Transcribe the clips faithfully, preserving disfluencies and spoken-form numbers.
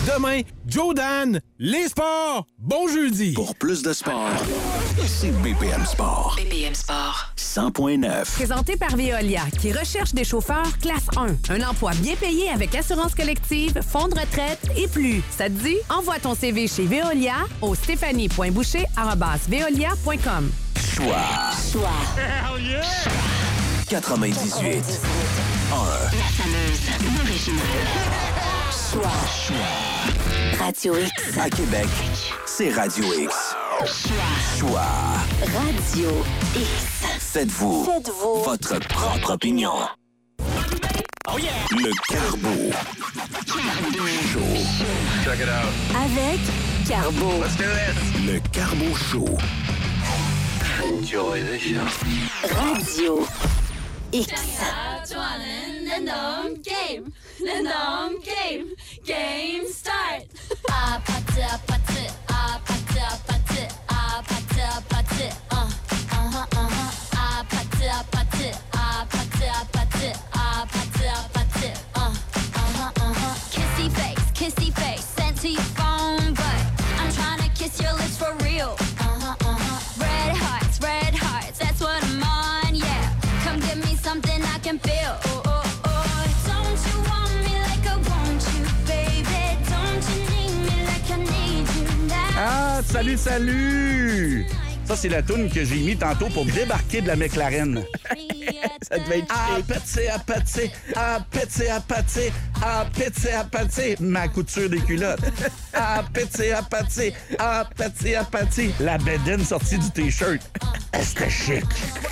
Demain, Joe Dan, les sports, bon jeudi. Pour plus de sport, c'est B P M Sport. B P M Sport. cent point neuf. Présenté par Veolia, qui recherche des chauffeurs classe un. Un emploi bien payé avec assurance collective, fonds de retraite et plus. Ça te dit? Envoie ton C V chez Veolia au stéphanie point boucher arobase veolia point com. Choix. Choix. Hell yeah! quatre-vingt-dix-huit. un. La fameuse originale. Choix. Choix. Radio X. À Québec, c'est Radio X. Choix. Choix. Radio X. Faites-vous, Faites-vous votre propre opinion. Oh yeah! Le Carbo Show. Check it out. avec Carbo. Let's do this. Le Carbo Show. Enjoy the show. Radio X. Random game, random game, game start. Ah, party, party, ah, party, party, ah, party, party, uh, uh-huh, uh-huh. Ah, party, party, ah, party, party, ah, party, party, uh, uh-huh, uh-huh. Kissy face, kissy face, sent to your phone, but I'm trying to kiss your lips for real. Uh-huh, uh-huh. Red hearts, red hearts, that's what I'm on, yeah. Come give me something I can feel. Oh, oh. Ah, salut, salut! Ça, c'est la toune que j'ai mis tantôt pour débarquer de la McLaren. Ça devait être Ah, chic. pété, à pété, ah, pété, à pété, ah, pété, à pété, ma couture des culottes. Ah, pété, à pété, ah, pété, à pété, la bédaine sortie du T-shirt. C'était chic.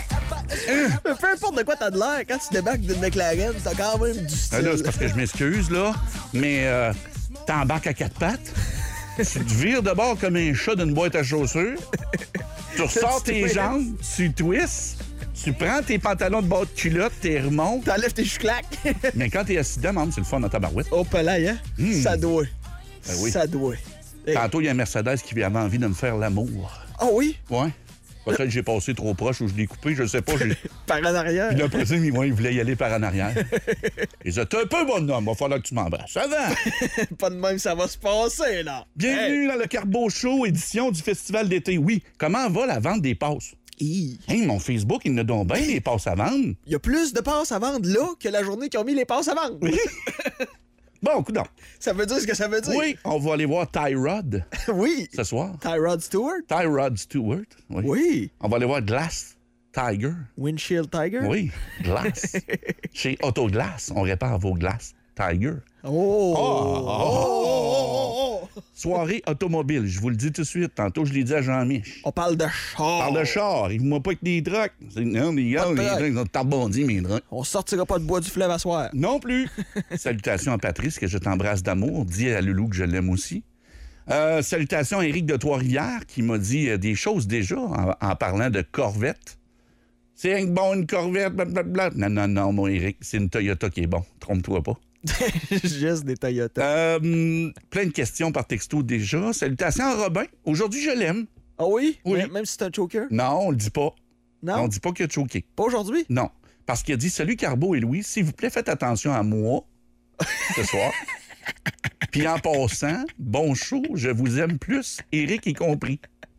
Mais peu importe de quoi t'as de l'air, quand tu débarques d'une McLaren, t'as quand même du style. Ah, là, c'est parce que je m'excuse, là, mais euh, t'embarques à quatre pattes, tu te vires de bord comme un chat d'une boîte à chaussures, tu ressors tes jambes, tu twists, tu prends tes pantalons de bas de culotte, tu remontes. T'enlèves tes chouclacs. Mais quand t'es assis dedans, c'est le fun dans ta barouette. Oh, palais, hein? Mm. Ça doit. Ben oui. Ça doit. Hey. Tantôt, il y a un Mercedes qui avait envie de me faire l'amour. Ah oh, oui? Ouais. Peut-être que j'ai passé trop proche ou je l'ai coupé, je sais pas. J'ai... Par en arrière. Puis là, après ça, il voulait y aller par en arrière. Il disait, t'es un peu bon homme, va falloir que tu m'embrasses. Ça va? Pas de même, ça va se passer, là. Bienvenue hey. dans le Carbo Show, édition du Festival d'été. Oui, comment va la vente des passes? Hi. Hey, mon Facebook, il ne donne bien les passes à vendre. Il y a plus de passes à vendre là que la journée qu'ils ont mis les passes à vendre. Oui. Bon, coudonc. Ça veut dire ce que ça veut dire. Oui, on va aller voir Tyrod oui. ce soir. Tyrod Stewart. Tyrod Stewart. Oui. Oui. On va aller voir Glass Tiger. Windshield Tiger. Oui, Glass. Chez Autoglass, on répare vos glaces Tiger. Oh. Oh, Oh, oh, oh, oh. Soirée automobile, je vous le dis tout de suite. Tantôt, je l'ai dit à Jean-Mich. On parle de char. Parle de char. Il ne pas avec des trucks. C'est, non, les gars, Pas de les truck. trucks, ils ont tabondis, mes trucks. On sortira pas de bois du fleuve à soir. Non plus. Salutations à Patrice, que je t'embrasse d'amour. Dis à Loulou que je l'aime aussi. Euh, salutations à Éric de Trois-Rivières, qui m'a dit euh, des choses déjà en, en parlant de Corvette. C'est un bon, une Corvette, blablabla. Non, non, non, mon Éric, c'est une Toyota qui est bon. Trompe-toi pas. Juste des Toyota. Euh, plein de questions par texto déjà. Salutations à Robin. Aujourd'hui, je l'aime. Ah oui? Oui. Même, même si c'est un choker? Non, on le dit pas. Non? On dit pas qu'il a choqué. Pas aujourd'hui? Non. Parce qu'il a dit « Salut Carbo et Louis, s'il vous plaît, faites attention à moi ce soir. Puis en passant, bon show, je vous aime plus, Éric y compris. »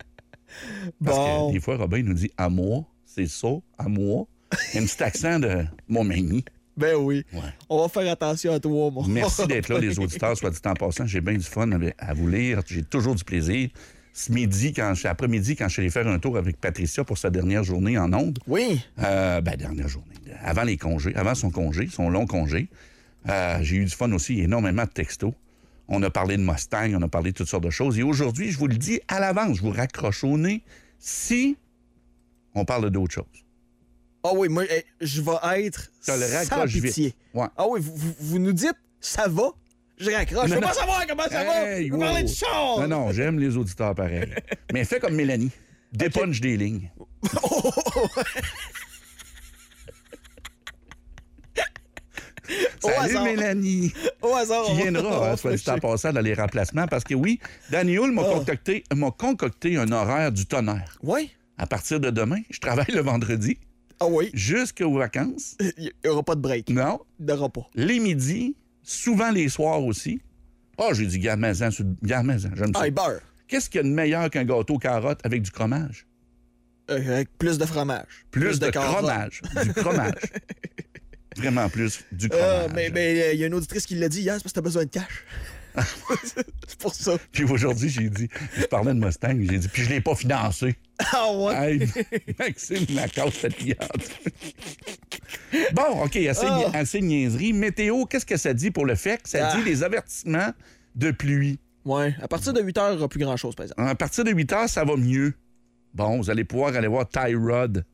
Parce bon. que des fois, Robin nous dit « À moi, c'est ça, à moi. » Il y a un petit accent de mon manie. Ben oui. Ouais. On va faire attention à toi, mon. Merci d'être là, les auditeurs, soit dit en passant. J'ai bien du fun à vous lire. J'ai toujours du plaisir. Ce midi, quand je, après-midi, quand je suis allé faire un tour avec Patricia pour sa dernière journée en ondes. Oui. Euh, ben, dernière journée. Avant les congés, avant son congé, son long congé. Euh, j'ai eu du fun aussi, énormément de textos. On a parlé de Mustang, on a parlé de toutes sortes de choses. Et aujourd'hui, je vous le dis à l'avance, je vous raccroche au nez si on parle d'autres choses. Ah oui, moi, eh, je vais être Ça le sans raccroche pitié. vite. Ouais. Ah oui, vous, vous, vous nous dites, ça va? Je raccroche. Je veux Non, pas non. savoir comment ça va. Hey, Vous wow. parlez de char. Non, non, j'aime les auditeurs pareil. Mais fais comme Mélanie. Dépunch des lignes. Au Salut hasard. Mélanie. Au hasard. Qui viendra, hein, on soit va dit en flasher. passant, dans les remplacements. Parce que oui, Danny Hull m'a Oh. concocté, m'a concocté un horaire du tonnerre. Oui. À partir de demain, je travaille le vendredi Ah oui. jusqu'aux vacances. Il n'y aura pas de break. Non. Il n'y aura pas. Les midis, souvent les soirs aussi. Ah, oh, j'ai dit garde-maison, sur le garde-maison, j'aime ça. Ah, et beurre. Qu'est-ce qu'il y a de meilleur qu'un gâteau carotte avec du fromage? Euh, avec plus de fromage. Plus, plus de, de fromage. Du fromage. Vraiment plus du fromage. Euh, mais il mais, y a une auditrice qui l'a dit hier, c'est parce que t'as besoin de cash. C'est pour ça. Puis aujourd'hui, j'ai dit, je parlais de Mustang, j'ai dit, puis je l'ai pas financé. Ah ouais? Hey, Maxime Lacasse, cette cliente. Bon, OK, assez, oh. assez de niaiserie. Météo, qu'est-ce que ça dit pour le fait que ça ah. dit les avertissements de pluie? Ouais, à partir de huit heures, il n'y aura plus grand-chose, par exemple. À partir de huit heures, ça va mieux. Bon, vous allez pouvoir aller voir Tyrod.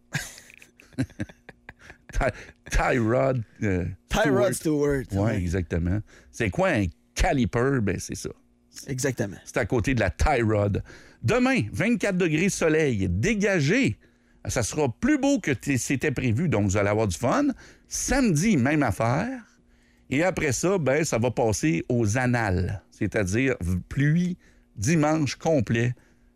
Tyrod. Euh, Tyrod Stewart. Oui, ouais, exactement. C'est quoi un caliper? Ben, c'est ça. Exactement. C'est à côté de la Tyrod. Demain, vingt-quatre degrés soleil, dégagé. Ça sera plus beau que c'était prévu, donc vous allez avoir du fun. Samedi, même affaire. Et après ça, ben, ça va passer aux annales, c'est-à-dire pluie dimanche complet,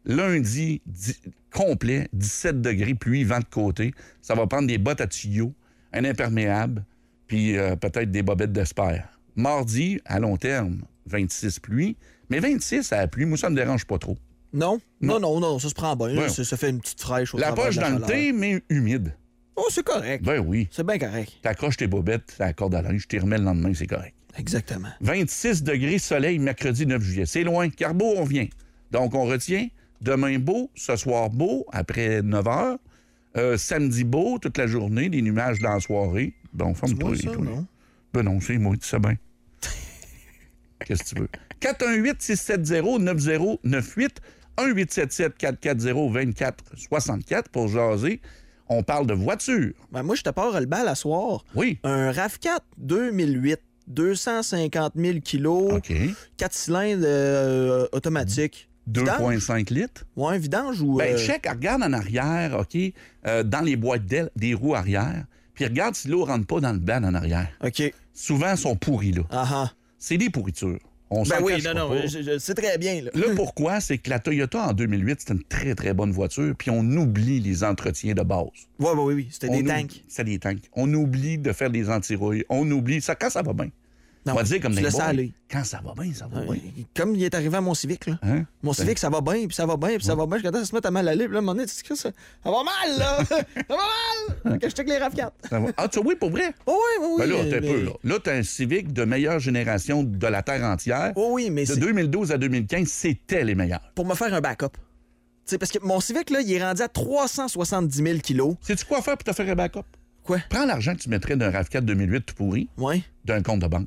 lundi di- complet, dix-sept degrés, pluie, vent de côté. Ça va prendre des bottes à tuyaux, un imperméable, puis euh, peut-être des bobettes d'espère. Mardi, à long terme, vingt-six pluie, mais vingt-six à la pluie, moi, ça me dérange pas trop. Non? Non, non, non, non ça se prend bien. Ouais. Ça, ça fait une petite fraîche au La travers poche de la dans le chaleur. thé, mais humide. Oh, c'est correct. Ben oui. C'est bien correct. T'accroches tes bobettes à la corde à linge, je t'y remets le lendemain, c'est correct. Exactement. vingt-six degrés soleil, mercredi neuf juillet. C'est loin. Carbo, on vient. Donc, on retient. Demain beau, ce soir beau, après neuf heures. Euh, samedi beau, toute la journée, des nuages dans la soirée. Bon, forme-toi. ça, toi. non? Ben non, c'est moi, tu sais bien. Qu'est-ce que tu veux? quatre un huit six sept zéro neuf zéro neuf huit, un huit sept sept quatre quatre zéro deux quatre six quatre pour jaser. On parle de voiture. Ben, moi, je te pars le bal à soir. Oui. Un RAV quatre deux mille huit, deux cent cinquante mille kilos, OK. quatre cylindres euh, automatiques. deux virgule cinq litres. Ouais, vidange ou... Ben, euh, check, regarde en arrière, OK, euh, dans les boîtes d'ailes, des roues arrière, puis regarde si l'eau rentre pas dans le ban en arrière. OK. Souvent, elles sont pourries, là. Ah ah. C'est des pourritures. On Ben s'en oui, cachera non, non, pas. je, je sais très bien. Là, Là, pourquoi? C'est que la Toyota, en deux mille huit, c'était une très, très bonne voiture, puis on oublie les entretiens de base. Ouais, ouais, oui, oui, c'était On des oublie- tanks. C'était des tanks. On oublie de faire des antirouilles. On oublie ça quand ça va bien. Non, On va dire comme tu des laisses ça boys, aller. quand ça va bien, ça va Ouais, bien. Comme il est arrivé à mon Civic, là. Hein? Mon Civic, ça va bien, puis ça va bien, puis ça va bien, jusqu'à temps que ça se mette à mal aller. Puis là, à un moment donné, tu sais que ça, ça va mal, là! ça va mal! Fait que je check les RAV quatre. Ça va- Ah, tu oui, pour vrai? Oh oui, oui, oui. Ben là, t'es mais- peu, là. Là, t'as un Civic de meilleure génération de la Terre entière. Oh oui, mais De c'est deux mille douze à deux mille quinze, c'était les meilleurs. pour me faire un backup. Tu sais, parce que mon Civic, là, il est rendu à trois cent soixante-dix mille kilos. Sais-tu quoi faire pour te faire un backup? Quoi? Prends l'argent que tu mettrais d'un RAV quatre deux mille huit tout pourri, Ouais. d'un compte de banque.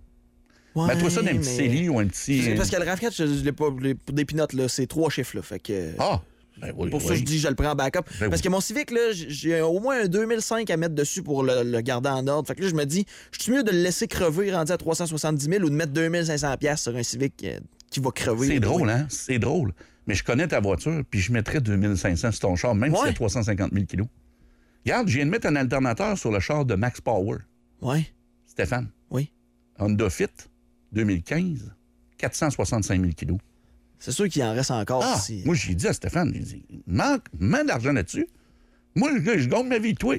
Ouais, Mets-toi ça dans un petit mais- C E L I ou un petit... C'est parce que le RAV quatre, je, je l'ai pas. je l'ai- Pour des pinottes, là, c'est trois chiffres, là. Fait que. Ah! Ben oui, Pour oui. ça, je dis, je le prends en backup. Ben Parce oui. que mon Civic, là, j- j'ai au moins un deux mille cinq à mettre dessus pour le, le garder en ordre. Fait que là, je me dis, je suis mieux de le laisser crever rendu à trois cent soixante-dix mille ou de mettre deux mille cinq cents dollars sur un Civic euh, qui va crever. C'est drôle, hein? C'est drôle. Mais je connais ta voiture, puis je mettrais deux mille cinq cents sur ton char, même si Ouais. c'est trois cent cinquante mille kilos. Regarde, je viens de mettre un alternateur sur le char de Max Power. Ouais. Stéphane. Oui. Honda Fit, deux mille quinze, quatre cent soixante-cinq mille kilos. C'est sûr qu'il en reste encore Ah, ici. moi, j'ai dit à Stéphane, j'ai dit, manque, mets de l'argent là-dessus. Moi, je, je gagne ma vie, toi.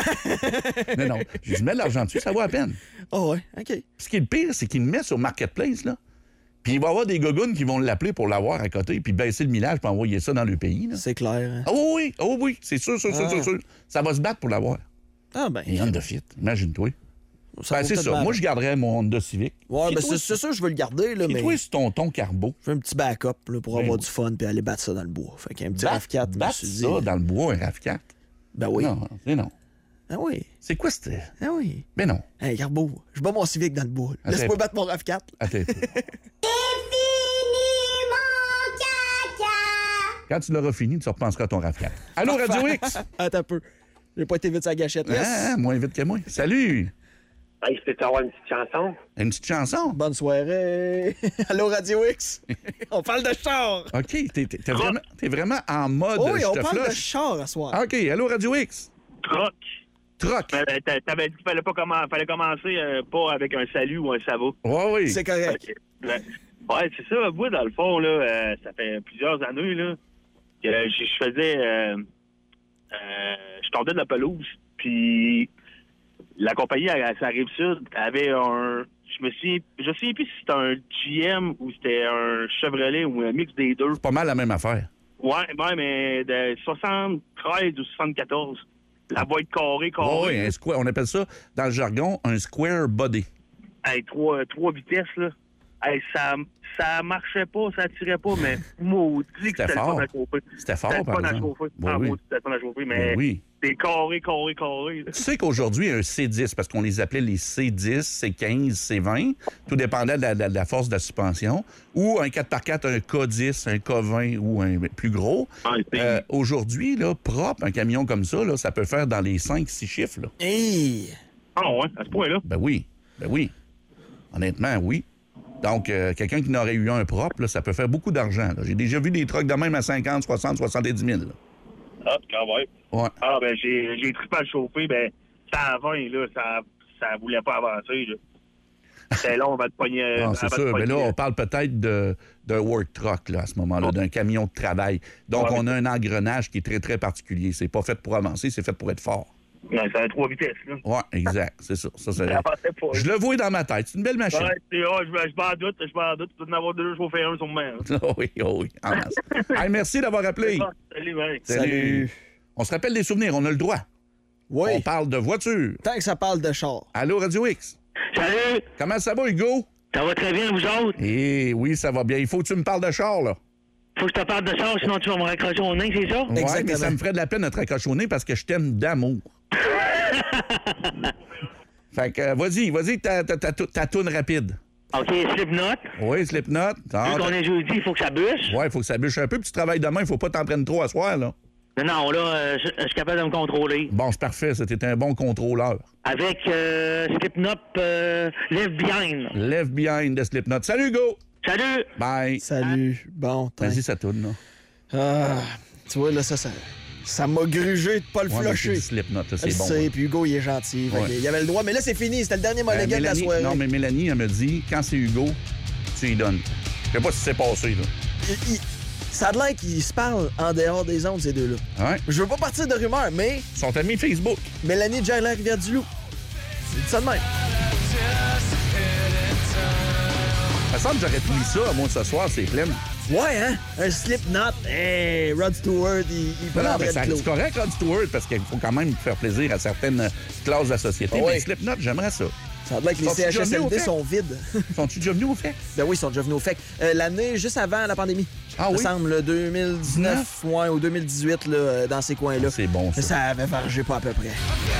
non, non. J'ai dit, mets de l'argent dessus, ça vaut la peine. Oh ouais, OK. Ce qui est le pire, c'est qu'il le met sur Marketplace, là. Puis il va y avoir des gogounes qui vont l'appeler pour l'avoir à côté, puis baisser le millage, puis envoyer ça dans le pays, là. C'est clair. hein. Ah oui, oui, oh oui, c'est sûr, sûr, sûr, Ah. sûr, sûr. Ça va se battre pour l'avoir. Ah ben. Et Honda Fit, imagine-toi. Ça Ben, vaut c'est peut-être ça. mal. Moi, je garderais mon Honda Civic. Ouais, Puis ben toi, c'est c'est sûr, je veux le garder, là, puis mais. toi, c'est ton ton carbo. Je fais un petit backup là, pour Ben avoir oui. du fun puis aller battre ça dans le bois. Fait qu'un petit Bat- RAV quatre, je me battre suis dit. ça dans le bois, un RAV quatre. Ben oui. Non, c'est non. Ah oui. C'est quoi, c'était? Ah oui. Ben non. Hey, Garbo, je bats mon Civic dans le bois. Attends. Laisse-moi battre mon RAV quatre. Attends un peu. Quand tu l'auras fini, tu repenseras à ton RAV quatre. Allô, Radio X? Attends un peu. J'ai pas été vite sur la gâchette. Yes. Ah, moins vite que moi. Salut! Hey, je peux t'avoir une petite chanson? Une petite chanson? Bonne soirée. Allô, Radio X. On parle de char. OK, t'es, t'es- t'es vraiment, t'es vraiment en mode Oh oui, je on te parle de flush. char à soir. OK, allô, Radio X? Troc. Troc. Euh, t'a- T'avais dit qu'il fallait pas commen- fallait commencer euh, pas avec un salut ou un ça va. Ouais, oui. C'est correct. Ok. Ouais, Ouais, c'est ça. Moi, dans le fond, là, euh, ça fait plusieurs années là, que je je faisais... Euh, euh, je tondais de la pelouse, puis la compagnie à, à sa Rive-Sud avait un... je me suis, je sais plus si c'était un G M ou c'était un Chevrolet ou un mix des deux. C'est pas mal la même affaire. Ouais, ouais, mais de soixante-treize ou soixante-quatorze. La boîte carrée, carrée. Oui, un square, on appelle ça, dans le jargon, un square body. Hey, trois, trois vitesses, là. Hey, ça, ça marchait pas, ça tirait pas, mais maudit que C'était c'était le fort. fun à chauffer. C'était fort, C'était le par fun à exemple. chauffer. Ben Ah, oui. maudit, c'était le fun à chauffer, mais Ben oui. c'est carré, carré, carré. là. Tu sais qu'aujourd'hui, un C dix, parce qu'on les appelait les C dix, C quinze, C vingt, tout dépendait de la, de la- de la force de la suspension, ou un quatre par quatre, un K dix, un K vingt ou un plus gros. Ouais, c'est- Euh, aujourd'hui, là, propre, un camion comme ça, là, ça peut faire dans les cinq six chiffres. Là. Hey! Ah ouais, à ce point-là. Ben oui, ben oui. Honnêtement, oui. Donc, euh, quelqu'un qui n'aurait eu un propre, là, ça peut faire beaucoup d'argent. là. J'ai déjà vu des trucks de même à cinquante, soixante, soixante-dix mille. là. Ah, quand même. Ouais. Ah, ben, j'ai, j'ai trippé à le chauffer, ben, ça à vingt, là, ça, ça voulait pas avancer, là. C'était long, on va te pogner. Non, on c'est va te sûr. Mais là, pogner. on parle peut-être de, d'un work truck là, à ce moment-là, d'un camion de travail. Donc, Ouais. on a un engrenage qui est très, très particulier. C'est pas fait pour avancer, c'est fait pour être fort. Ouais, c'est à trois vitesses, là. Oui, exact. C'est ça. ça c'est... Ça avançait pas. Je le vois dans ma tête. C'est une belle machine. Ouais, c'est, ah, je, je m'en doute, je m'en doute. Tu dois en avoir deux chauffés un sur moi. Oh oui, oh oui. En masse. Hey, merci d'avoir appelé. Salut, ben. Salut. On se rappelle des souvenirs, on a le droit. Oui. On parle de voiture. Tant que ça parle de char. Allô, Radio X. Salut, Comment ça va, Hugo? ça va très bien, vous autres? Eh oui, ça va bien. Il faut que tu me parles de char, là. Faut que je te parle de ça, sinon tu vas me raccrocher au nez, c'est ça? Ouais, Exactement. mais ça me ferait de la peine de te raccrochonner parce que je t'aime d'amour. Fait que, euh, vas-y, vas-y, ta, ta, ta, ta toune rapide. OK, Slipknot. Oui, Slipknot. Ah, Vu qu'on est jeudi, il faut que ça bûche. ouais, il faut que ça bûche un peu, puis tu travailles demain, il faut pas t'en prendre trop à soir, là. Non, non, là, euh, je, je suis capable de me contrôler. Bon, c'est parfait, c'était un bon contrôleur. Avec euh, Slipknot euh, Left Behind. Left behind de Slipknot. Salut, Hugo! Salut! Bye! Salut. Bon, t'as- Vas-y, ça tourne, là. Ah, tu vois, là, ça, ça, ça m'a grugé de pas le Ouais, mais c'est flusher. du Slipknot, là, Je c'est bon. sais, là. puis Hugo, il est gentil. Fait Ouais. que il avait le droit, mais là, c'est fini. C'était le dernier Euh, mulligan de la Mélanie- soirée. non, mais Mélanie, elle me dit, quand c'est Hugo, tu y donnes. Je sais pas si c'est passé, là. Il- il- ça a l'air qu'ils se parlent en dehors des ondes, ces deux-là. Ouais. Je veux pas partir de rumeurs, mais Ils sont amis Facebook. Mélanie Jagler Rivière-du-Loup. C'est dit ça de même. Ça semble que j'aurais pris ça, moi, ce soir, c'est plein. Ouais, hein? Un Slipknot. Hey, Rod Stewart, il, il Non, non, prendrait mais le ça- clos. c'est correct, Rod Stewart, parce qu'il faut quand même faire plaisir à certaines classes de la société. Ah ouais. Mais Slipknot, j'aimerais ça. Ça a l'air que les Sont-ils C H déjà S venus L au D fait? sont vides. Sont-ils déjà venus au fait? Ben oui, ils sont déjà venus au F E C. Euh, L'année juste avant la pandémie. Ah Il oui? me semble, là, deux mille dix-neuf ouais, ou deux mille dix-huit, là, euh, dans ces coins-là. C'est bon, ça. Mais ça avait vargé pas à peu près.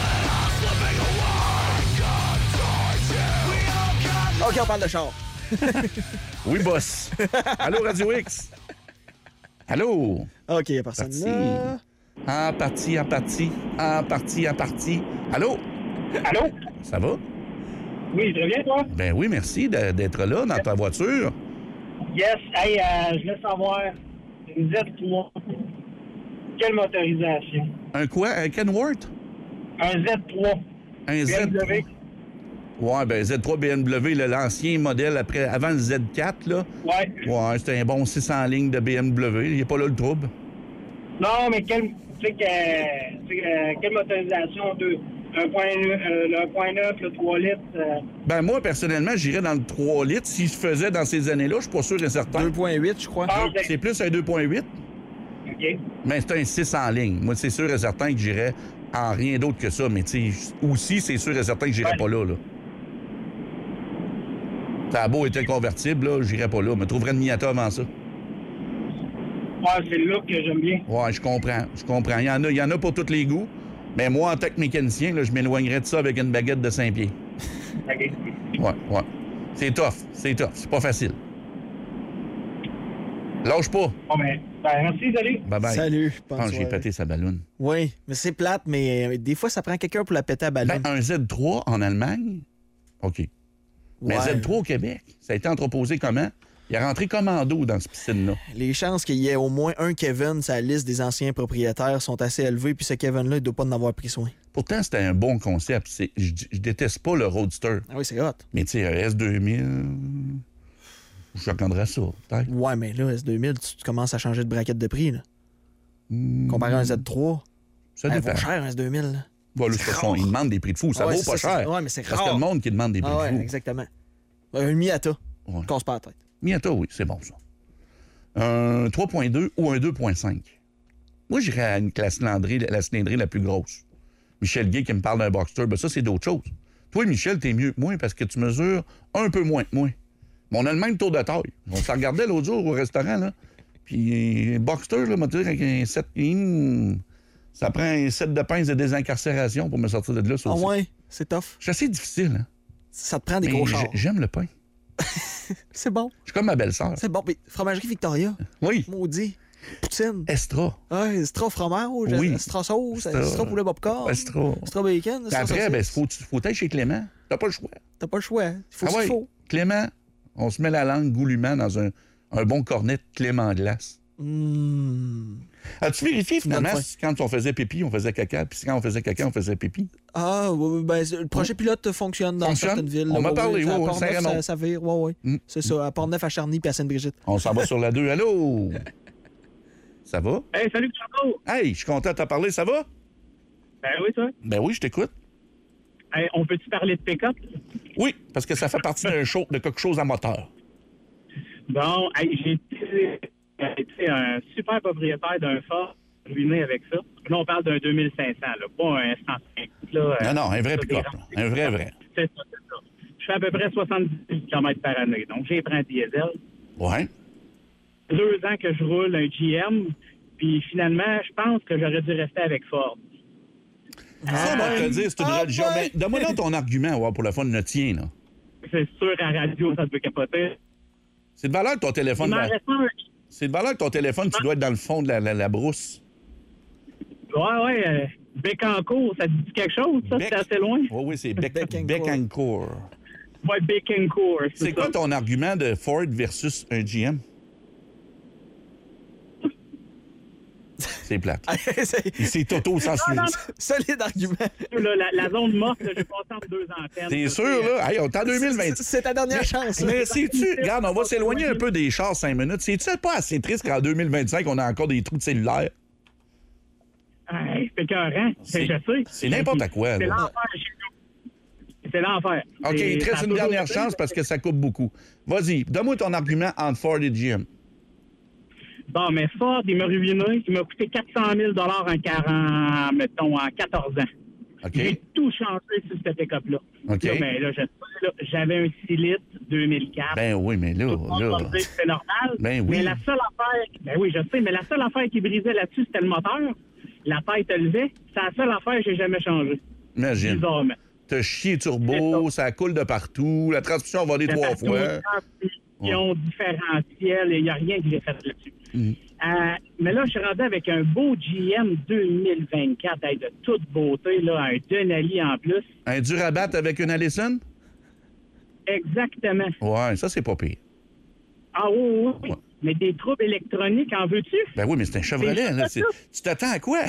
OK, on parle de char. Oui, boss. Allô, Radio X? Allô? OK, il a personne Parti. là. En partie, en partie, en partie, en partie. Allô? Allô? Ça va? Oui, très bien, toi? Ben oui, merci de- d'être là dans ta voiture. Yes, hey, euh, je voulais savoir, une Z trois, quelle motorisation? Un quoi? Un Kenworth? Un Z trois, Un B Z M W. Ouais, ben Z trois B M W, là, l'ancien modèle après, avant le Z quatre, là. Ouais. Ouais, c'était un bon six cents lignes de B M W. Il n'est pas là le trouble. Non, mais quelle, tu sais que, tu sais, euh, quelle motorisation? Deux, un point, euh, le un point neuf, le trois litres. euh, Ben moi, personnellement, j'irais dans le trois litres. S'il se faisait dans ces années-là, je suis pas sûr et certain. deux virgule huit, je crois. Ah, C'est plus un deux virgule huit, OK. mais c'est un six en ligne. Moi, c'est sûr et certain que j'irais en rien d'autre que ça. Mais tu sais, aussi, c'est sûr et certain que j'irais Ouais. pas là, là. Ça a beau être convertible, là, j'irais pas là. Je me trouverais une Miata avant ça. Ouais, c'est le look que j'aime bien. Ouais, je comprends. Je comprends. Il y en a, il y en a pour tous les goûts. Mais moi, en tant que mécanicien, là, je m'éloignerais de ça avec une baguette de cinq pieds. OK. Ouais, ouais. C'est tough. C'est tough. C'est pas facile. Lâche pas. Bon, ben, ben merci, salut. Bye bye. Salut. Je bonne pense que j'ai soirée. pété sa ballonne. Oui, mais c'est plate, mais euh, des fois, ça prend quelqu'un pour la péter à ballon. Ben, un Z trois en Allemagne, OK. Mais Ouais. Z trois au Québec, ça a été entreposé comment? Il est rentré commando dans cette piscine-là. Les chances qu'il y ait au moins un Kevin sur la liste des anciens propriétaires sont assez élevées, puis ce Kevin-là, il doit pas en avoir pris soin. Pourtant, c'était un bon concept. C'est- Je, je déteste pas le Roadster. Ah oui, c'est hot. Mais tu sais, un S deux mille, je recommanderais ça, peut-être. Ouais, mais là, S deux mille, tu, tu commences à changer de braquette de prix, là. Comparé à un Z trois. Ça Elle dépend. vaut cher, un S deux mille, là. Bon, là, C'est c'est son- rare. ils demandent des prix de fou. Ça Ouais, vaut c'est pas ça, c'est- cher. ouais, mais c'est Parce qu'il y a rare. le monde qui demande des prix Ah de ouais, fou. exactement. Un Miata. Ouais. Casse pas la tête. Miata, oui, c'est bon, ça. Un trois point deux ou un deux point cinq. Moi, j'irais à une, la, cylindrée, la cylindrée la plus grosse. Michel Gay qui me parle d'un Boxster, ben ça, c'est d'autres choses. Toi, Michel, t'es mieux que moi parce que tu mesures un peu moins que moi. Mais on a le même tour de taille. On s'en regardait l'autre jour au restaurant, là. Puis, un Boxster, là, m'a dit avec un set... Hum, ça prend un set de pinces de désincarcération pour me sortir de là, ça Ah aussi. ouais, c'est tough. C'est assez difficile, hein. Ça te prend des Mais gros j'ai- chars. J'aime le pain. C'est bon. Je suis comme ma belle-sœur. C'est bon. Mais fromagerie Victoria. Oui. Maudit. Poutine. Estra. Ah, Estra fromage, Oui. Estra sauce, Estra- Estra poulet popcorn, Estra. Estra bacon, Puis Estra après, ben, saucisse. faut, faut aller chez Clément. T'as pas le choix. T'as pas le choix. Il faut Ah ce ouais. qu'il faut. Clément, on se met la langue goulûment dans un, un bon cornet de Clément glace. Mmh. As-tu vérifié finalement Bonne si quand on faisait pipi, on faisait caca, puis si quand on faisait caca, on faisait pipi? Ah, ouais, ben, le projet pilote fonctionne dans Fonctionne? certaines villes. On m'a ouais, parlé, ouais, ouais, à ouais, Port-Neuf, Saint-Raymond. ça, ça vire, ouais, ouais. Mm. C'est ça, à Port-Neuf, à Charny, puis à Sainte-Brigitte. On s'en va sur la deux. Allô? Ça va? Hey, salut, Charcot! Hey, je suis content de te parler, ça va? Ben oui, toi? Ben oui, je t'écoute. Hey, on peut-tu parler de pick-up? Oui, parce que ça fait partie d'un show, de quelque chose à moteur. Bon, hey, j'ai été, j'ai été un super propriétaire d'un Ford, ruiné avec ça. Là, on parle d'un deux mille cinq cents, là, pas un cent cinquante. Là, Non, non, un vrai ça, pick-up. des- Un vrai, vrai. C'est ça, c'est ça. Je fais à peu près soixante-dix kilomètres par année. Donc, j'ai pris un diesel. Ouais. Deux ans que je roule un G M. Puis finalement, je pense que j'aurais dû rester avec Ford. Ça, on va te dire, c'est une Ah, religion. ben. Mais donne-moi donc ton argument, ouais, pour le fun, le tien, là. C'est sûr, à la radio, ça devait capoter. C'est de valeur que ton Il téléphone. m'en va- reste un. C'est de valeur que ton téléphone, tu dois être dans le fond de la, la- la brousse. Ouais, ouais. Euh, Bécancourt, ça te dit quelque chose, ça? Bec- C'est assez loin? Oui, oui, c'est Bec- Bécancourt. Bécancourt. Ouais, Bécancourt. C'est quoi ça. ton argument de Ford versus un G M? C'est plate. C'est- Il s'est auto-censuré. Solide argument. Là, la, la zone morte, là, j'ai passé entre deux antennes. T'es là, sûr, c'est- là? Hey, on est en deux mille vingt. C'est- C'est ta dernière chance. là. Mais sais-tu, regarde, on va s'éloigner un peu des chars cinq minutes. C'est-tu pas assez triste qu'en deux mille vingt-cinq, on a encore des trous de cellulaire? Hey, c'est écœurant. C'est- Je sais. c'est n'importe quoi, C'est là. l'enfer chez nous. C'est l'enfer. OK, C'est- il te ça reste a une toujours dernière été, chance parce que ça coupe beaucoup. Vas-y, donne-moi ton argument entre Ford et G M. Bon, mais Ford, il m'a ruiné. Il m'a coûté quatre cent mille en quarante, mettons, en quatorze ans. OK? J'ai tout changé sur cette pick-up-là. OK. Là, ben, là, je sais, là, j'avais un six litres deux mille quatre. Ben oui, mais là, Tout le monde là. va me dire que c'est normal. Ben oui. Mais la seule affaire, ben oui, je sais, mais la seule affaire qui brisait là-dessus, c'était le moteur. La tête levait. C'est la seule affaire que j'ai jamais changée. Imagine. Bizarrement. T'as chié turbo, ça coule de partout, la transmission a volé trois La fois. transmission différentielle, il n'y a rien que j'ai fait là-dessus. Mm. Euh, mais là, je suis rendu avec un beau G M deux mille vingt-quatre hey, de toute beauté, là, un Denali en plus. Un Durabat avec une Allison? Exactement. Ouais, ça, c'est pas pire. Ah oui, oui, oui. Ouais. Mais des troubles électroniques, en veux-tu? Ben oui, mais c'est un Chevrolet. Là. C'est- Tu t'attends à quoi?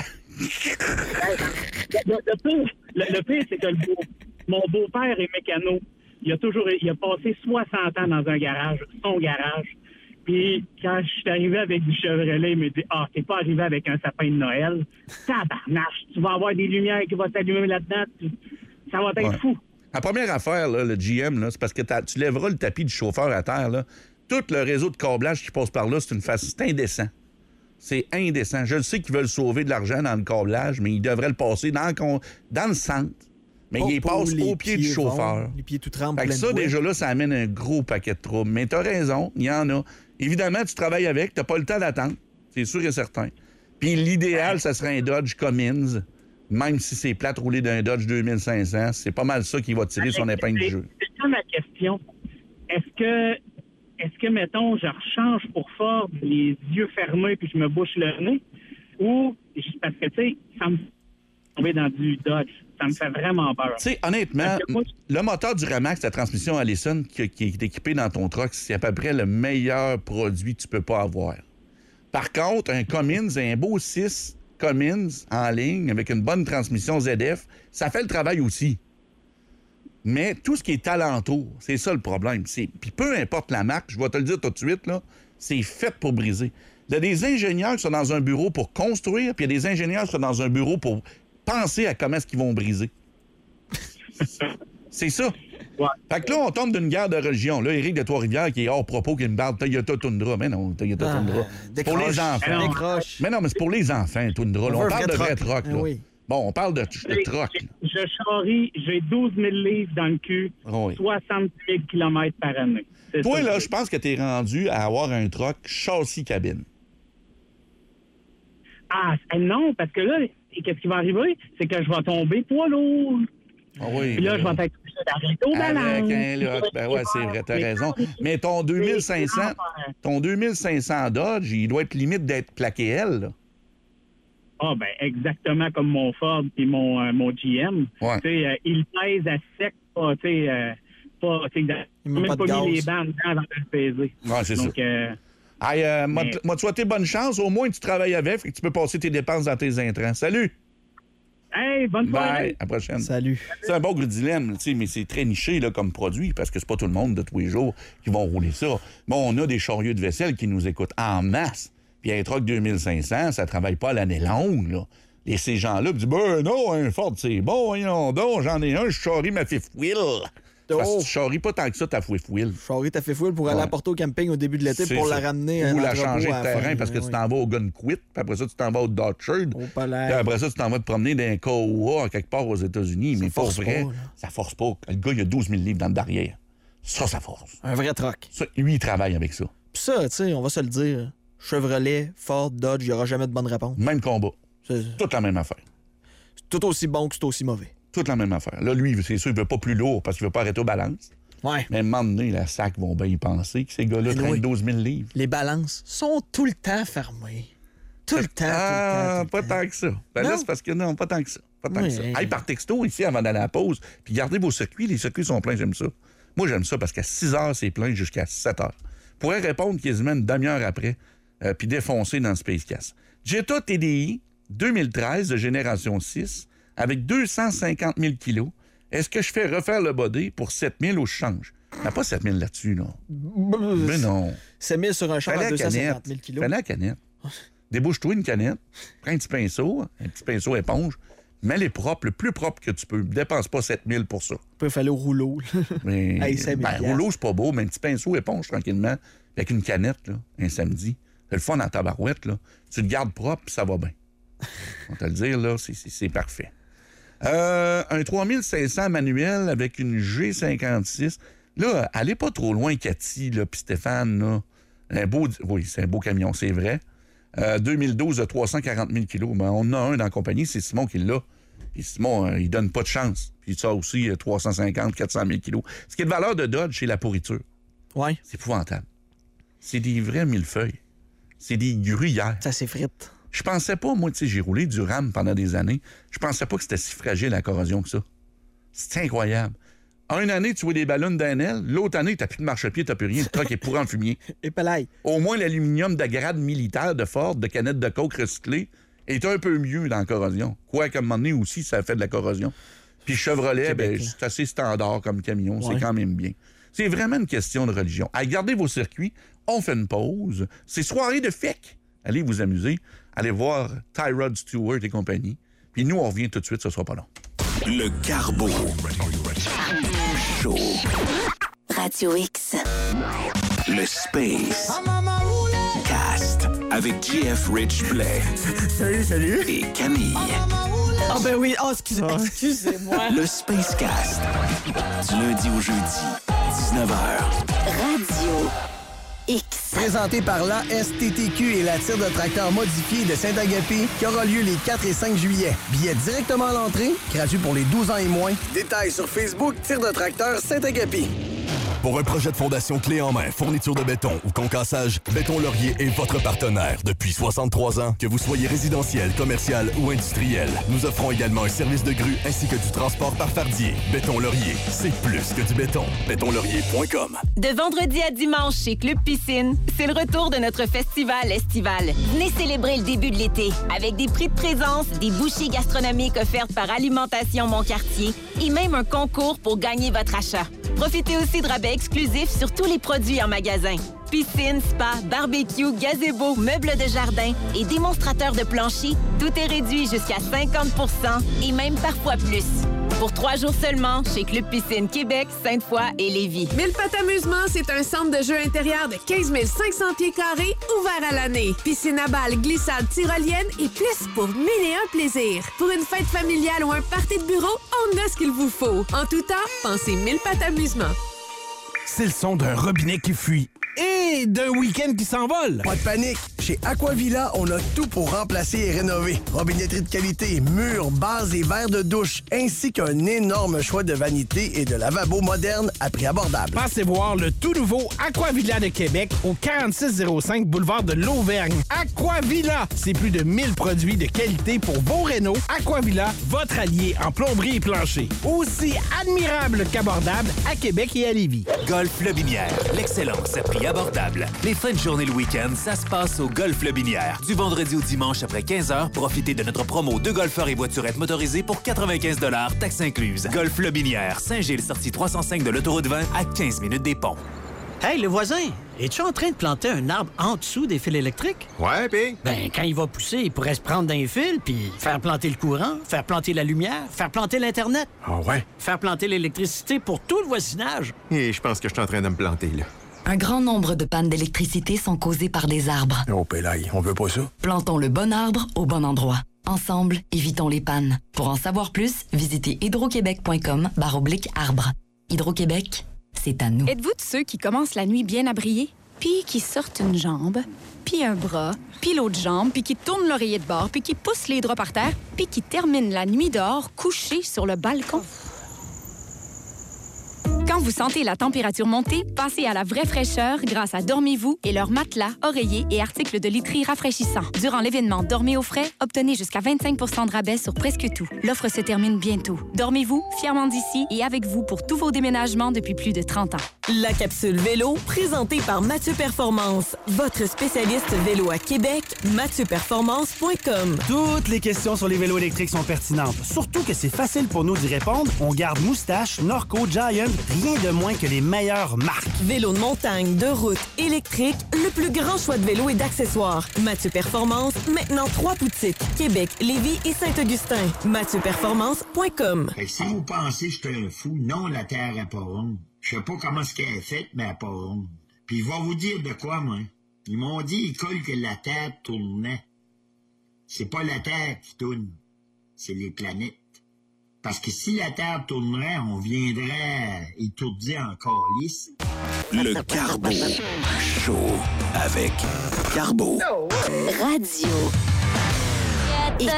Le, le pire, le- le pire, c'est que le beau- mon beau-père est mécano. Il a toujours il a passé soixante ans dans un garage, son garage. Puis quand je suis arrivé avec du Chevrolet, il m'a dit « Ah, t'es pas arrivé avec un sapin de Noël. Tabarnache, tu vas avoir des lumières qui vont s'allumer là-dedans. tu- Ça va être Ouais. fou. » La première affaire, là, le G M, là, c'est parce que t'as- tu lèveras le tapis du chauffeur à terre. Là. Tout le réseau de câblage qui passe par là, c'est une face. C'est indécent. C'est indécent. Je le sais qu'ils veulent sauver de l'argent dans le câblage, mais ils devraient le passer dans le, con- dans le centre. Mais Pas- ils pas passent où les au pied du pieds chauffeur. vont, les pieds tout tremblent. Fait que plein de ça, bois. déjà là, ça amène un gros paquet de troubles. Mais t'as raison, il y en a. Évidemment, tu travailles avec, t'as pas le temps d'attendre. C'est sûr et certain. Puis l'idéal, ça serait un Dodge Cummins. Même si c'est plate rouler d'un Dodge deux mille cinq cents, c'est pas mal ça qui va tirer son épingle du C'est- jeu. C'est ça ma question. Est-ce que, est-ce que, mettons, je rechange pour Ford les yeux fermés puis je me bouche le nez? Ou, parce que, tu sais, ça me fait tomber dans du Dodge. Ça me fait vraiment peur. Tu sais, honnêtement, Parce que moi, le moteur du Ramax, la transmission Allison qui, qui est équipée dans ton truck, c'est à peu près le meilleur produit que tu peux pas avoir. Par contre, un Cummins, un beau six Cummins en ligne avec une bonne transmission Z F, ça fait le travail aussi. Mais tout ce qui est alentour, c'est ça le problème. C'est... Puis peu importe la marque, je vais te le dire tout de suite, là, c'est fait pour briser. Il y a des ingénieurs qui sont dans un bureau pour construire, puis il y a des ingénieurs qui sont dans un bureau pour penser à comment est-ce qu'ils vont briser. C'est ça. Ouais. Fait que là, on tombe d'une guerre de religion. Là, Éric de Trois-Rivières qui est hors propos, qui me parle Toyota Tundra. Mais non, Toyota Ah, Tundra. C'est pour les enfants. Décroche. Mais non, mais c'est pour les enfants, Tundra. Là. On On, veut un parle vrai de vrai troc. troc. Ah Là. oui. Bon, on parle de, de J'ai- troc. j'ai- Je charrie, j'ai douze mille livres dans le cul, Oui. soixante-dix mille kilomètres par année. C'est Toi, ça là, que je pense que t'es rendu à avoir un troc châssis-cabine. Ah, c'est- non, parce que là, qu'est-ce qui va arriver? C'est que je vais tomber poids lourd. Ah oui. Puis là, ben je vais être obligé d'arrêter au balance. Avec un lock. Ben ouais, c'est vrai, t'as raison. Mais ton deux mille cinq cents, ton deux mille cinq cents Dodge, il doit être limite d'être plaqué L, là. Ah, ben, exactement comme mon Ford et mon, euh, mon G M. Ouais. Tu sais, euh, il pèse à sec, pas, tu sais, euh, pas, tu sais, dans- Il met même pas pas, de mis gaz. les bandes dedans avant de le peser. Ouais, c'est ça. Donc, euh, Hey, euh, m'a Mais- m'a te souhaité bonne chance. Au moins, tu travailles avec, fait que tu peux passer tes dépenses dans tes intrants. Salut! hey, bonne Bye! soirée! À la prochaine. Salut. C'est un bon gros dilemme, tu sais, mais c'est très niché là, comme produit parce que c'est pas tout le monde de tous les jours qui vont rouler ça. Bon, on a des chariots de vaisselle qui nous écoutent en masse. Puis un truck deux mille cinq cents, ça travaille pas à l'année longue, là. Et ces gens-là disent, ben non, un Ford, c'est bon, voyons donc, j'en ai un, je charrie ma fifth wheel. Parce que tu charries pas tant que ça ta fifth wheel. Charrie ta fait fouille pour aller Ouais. la porter au camping au début de l'été C'est pour ça. la ramener à Ou la l'entrepôt changer de à la terrain fin. parce que Oui. tu t'en vas au Gun Quit, puis après ça, tu t'en vas au Dodge. Au Puis palais. après ça, tu t'en vas te promener dans un K O A à quelque part aux États-Unis. Mais pour force vrai, pas, là. ça force pas. Le gars, il a douze mille livres dans le derrière. Ça, ça force. Un vrai troc. Ça, lui, il travaille avec ça. Puis ça, tu sais, on va se le dire. Chevrolet, Ford, Dodge, il n'y aura jamais de bonne réponse. Même combat. C'est Toute la même affaire. c'est tout aussi bon que c'est aussi mauvais. Toute la même affaire. Là, lui, c'est sûr, il veut pas plus lourd parce qu'il veut pas arrêter aux balances. Ouais. Mais à un moment donné, la sac vont bien y penser que ces gars-là Mais traînent oui. douze mille livres. Les balances sont tout le temps fermées. Tout le temps, Ah, tout le temps. pas tout le temps. tant que ça. Ben là, Non. c'est parce que non, pas tant que ça. Pas tant Oui, que ça. hey. Hey, par texto ici avant d'aller à la pause, puis gardez vos circuits. Les circuits sont pleins, j'aime ça. Moi, j'aime ça parce qu'à six heures, c'est plein jusqu'à sept heures. Je pourrais répondre quasiment une demi-heure après, euh, puis défoncer dans le Spacecast. Jetta T D I deux mille treize de génération six avec deux cent cinquante mille kilos. Est-ce que je fais refaire le body pour sept mille ou je change? Il n'y a pas sept mille là-dessus, là. Mais non. C'est mis sur un char Fallait à la deux cent cinquante canette. mille kilos. Fallait la canette. Débouche-toi une canette, prends un petit pinceau, un petit pinceau éponge, mets-les propres, le plus propre que tu peux. Dépense pas sept mille pour ça. Il fallait au rouleau. Mais, Hey, cinq mille ben, piastres. rouleau, c'est pas beau, mais un petit pinceau éponge tranquillement, avec une canette, là, un samedi. C'est le fun dans ta barouette, là. Tu le gardes propre, puis ça va bien. On va te le dire, là, c'est, c'est, c'est parfait. Euh, un trois mille cinq cents manuel avec une G cinquante-six. Là, allez pas trop loin, Cathy, là, puis Stéphane, là. Un beau, oui, c'est un beau camion, c'est vrai. Euh, deux mille douze de trois cent quarante mille kilos. Ben, on en a un dans la compagnie, c'est Simon qui l'a. Puis Simon, euh, il donne pas de chance. Puis ça aussi, euh, trois cent cinquante, quatre cent mille kilos. Ce qui est de valeur de Dodge, c'est la pourriture. Ouais, C'est épouvantable. C'est des vrais millefeuilles. C'est des gruyères. ça s'effrite. Je pensais pas, moi, tu sais, j'ai roulé du RAM pendant des années. Je pensais pas que c'était si fragile la corrosion que ça. C'est incroyable. Une année, tu vois des ballons d'un aile. L'autre année, t'as plus de marchepied, t'as plus rien. Le truck est pourri en fumier. Et palaille. Au moins, l'aluminium de grade militaire de Ford, de canettes de coke recyclées, est un peu mieux dans la corrosion. Quoique, à un moment donné aussi, ça fait de la corrosion. Puis Chevrolet, ben, Québec, c'est assez standard comme camion. Ouais. C'est quand même bien. C'est vraiment une question de religion. Allez, gardez vos circuits. On fait une pause. C'est soirée de fake. Allez vous amuser. Allez voir Tyrod Stewart et compagnie. Puis nous, on revient tout de suite. Ce sera pas long. Le Carbo. Show. Radio X. Le Space. Cast. Avec J F Rich Play. Salut, salut. Et Camille. Ah ben oui, oh, excusez-moi. Excusez-moi. Le Space Cast. Du lundi au jeudi, dix-neuf heures. Radio X. Présenté par l'A S T T Q et la tire de tracteur modifiée de Saint-Agapé qui aura lieu les quatre et cinq juillet. Billets directement à l'entrée, gratuit pour les douze ans et moins. Détails sur Facebook, tire de tracteur Saint-Agapé. Pour un projet de fondation clé en main, fourniture de béton ou concassage, Béton Laurier est votre partenaire depuis soixante-trois ans. Que vous soyez résidentiel, commercial ou industriel, nous offrons également un service de grue ainsi que du transport par fardier. Béton Laurier, c'est plus que du béton. béton laurier point com. De vendredi à dimanche chez Club Piscine, c'est le retour de notre festival estival. Venez célébrer le début de l'été avec des prix de présence, des bouchées gastronomiques offertes par Alimentation Moncartier et même un concours pour gagner votre achat. Profitez aussi de rabais exclusifs sur tous les produits en magasin. Piscine, spa, barbecue, gazebo, meubles de jardin et démonstrateurs de plancher, tout est réduit jusqu'à cinquante pour cent et même parfois plus. Pour trois jours seulement, chez Club Piscine Québec, Sainte-Foy et Lévis. Mille Pattes Amusement, c'est un centre de jeux intérieur de quinze mille cinq cents pieds carrés ouvert à l'année. Piscine à balles, glissade, tyrolienne et plus pour mille et un plaisirs. Pour une fête familiale ou un party de bureau, on a ce qu'il vous faut. En tout temps, pensez Mille Pattes Amusement. C'est le son d'un robinet qui fuit et d'un week-end qui s'envole. Pas de panique. Chez Aquavilla, on a tout pour remplacer et rénover. Robinetterie de qualité, murs, bases et verres de douche, ainsi qu'un énorme choix de vanités et de lavabos modernes à prix abordable. Passez voir le tout nouveau Aquavilla de Québec au quarante-six zéro cinq boulevard de l'Auvergne. Aquavilla, c'est plus de mille produits de qualité pour vos rénaux. Aquavilla, votre allié en plomberie et plancher. Aussi admirable qu'abordable à Québec et à Lévis. Golf Lobinière, l'excellence à prix abordable. Les fins de journée le week-end, ça se passe au Golf Lobinière. Du vendredi au dimanche après quinze heures, profitez de notre promo de golfeurs et voiturettes motorisées pour quatre-vingt-quinze dollars, taxes incluses. Golf Lobinière, Saint-Gilles, sortie trois cent cinq de l'autoroute vingt à quinze minutes des ponts. Hey, le voisin, es-tu en train de planter un arbre en dessous des fils électriques? Ouais, pis? Ben, quand il va pousser, il pourrait se prendre d'un fil, puis faire planter le courant, faire planter la lumière, faire planter l'Internet. Ah ouais? Faire planter l'électricité pour tout le voisinage. Et je pense que je suis en train de me planter, là. Un grand nombre de pannes d'électricité sont causées par des arbres. Oh, pélaille, on veut pas ça. Plantons le bon arbre au bon endroit. Ensemble, évitons les pannes. Pour en savoir plus, visitez hydroquebec.com barre oblique arbre. Hydro-Québec, c'est à nous. Êtes-vous de ceux qui commencent la nuit bien à briller? Puis qui sortent une jambe, puis un bras, puis l'autre jambe, puis qui tournent l'oreiller de bord, puis qui poussent les draps par terre, puis qui terminent la nuit dehors couchés sur le balcon? Quand vous sentez la température monter, passez à la vraie fraîcheur grâce à Dormez-vous et leurs matelas, oreillers et articles de literie rafraîchissants. Durant l'événement Dormez au frais, obtenez jusqu'à vingt-cinq pour cent de rabais sur presque tout. L'offre se termine bientôt. Dormez-vous, fièrement d'ici et avec vous pour tous vos déménagements depuis plus de trente ans. La capsule vélo, présentée par Mathieu Performance. Votre spécialiste vélo à Québec, mathieu performance point com. Toutes les questions sur les vélos électriques sont pertinentes. Surtout que c'est facile pour nous d'y répondre. On garde Moustache, Norco, Giant, rien de moins que les meilleures marques. Vélo de montagne, de route, électrique, le plus grand choix de vélos et d'accessoires. Mathieu Performance, maintenant trois boutiques. Québec, Lévis et Saint-Augustin. mathieu performance point com. Fait que si vous pensez que je suis un fou, non, la Terre n'est pas ronde. Je sais pas comment ce qu'elle est faite, mais elle n'est pas ronde. Puis je vais vous dire de quoi, moi. Ils m'ont dit, École, que la Terre tournait. C'est pas la Terre qui tourne, c'est les planètes. Parce que si la Terre tournerait, on viendrait étourdi en calice. Le Carbo Show avec Carbo. Radio X.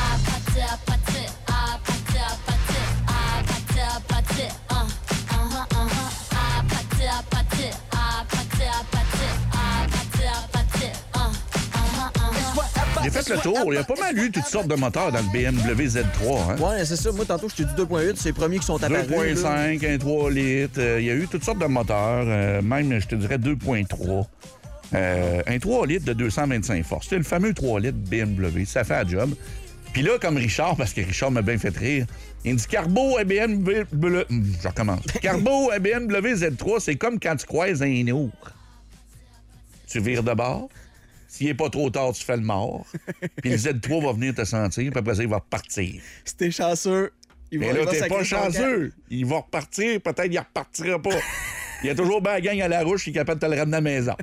J'ai fait le tour. Il y a pas mal eu toutes sortes de moteurs dans le B M W Z trois. Hein? Ouais, c'est ça. Moi, tantôt, je t'ai dit deux point huit. C'est les premiers qui sont apparus. deux point cinq, un trois litres. Euh, il y a eu toutes sortes de moteurs. Euh, même, je te dirais, deux point trois. Euh, un trois litres de deux cent vingt-cinq forces. C'est le fameux trois litres B M W. Ça fait la job. Puis là, comme Richard, parce que Richard m'a bien fait rire, il me dit Carbo à B M W... Je recommence. Carbo à B M W Z trois, c'est comme quand tu croises un ours. Tu vires de bord. S'il n'est pas trop tard, tu fais le mort. Puis le Z trois va venir te sentir, puis après ça, il va repartir. Si t'es chanceux, il va Mais là, il va t'es pas sacrer ton chanceux. Il va repartir, peut-être il repartira pas. Il y a toujours bien la gang à la rouche qui est capable de te le ramener à la maison.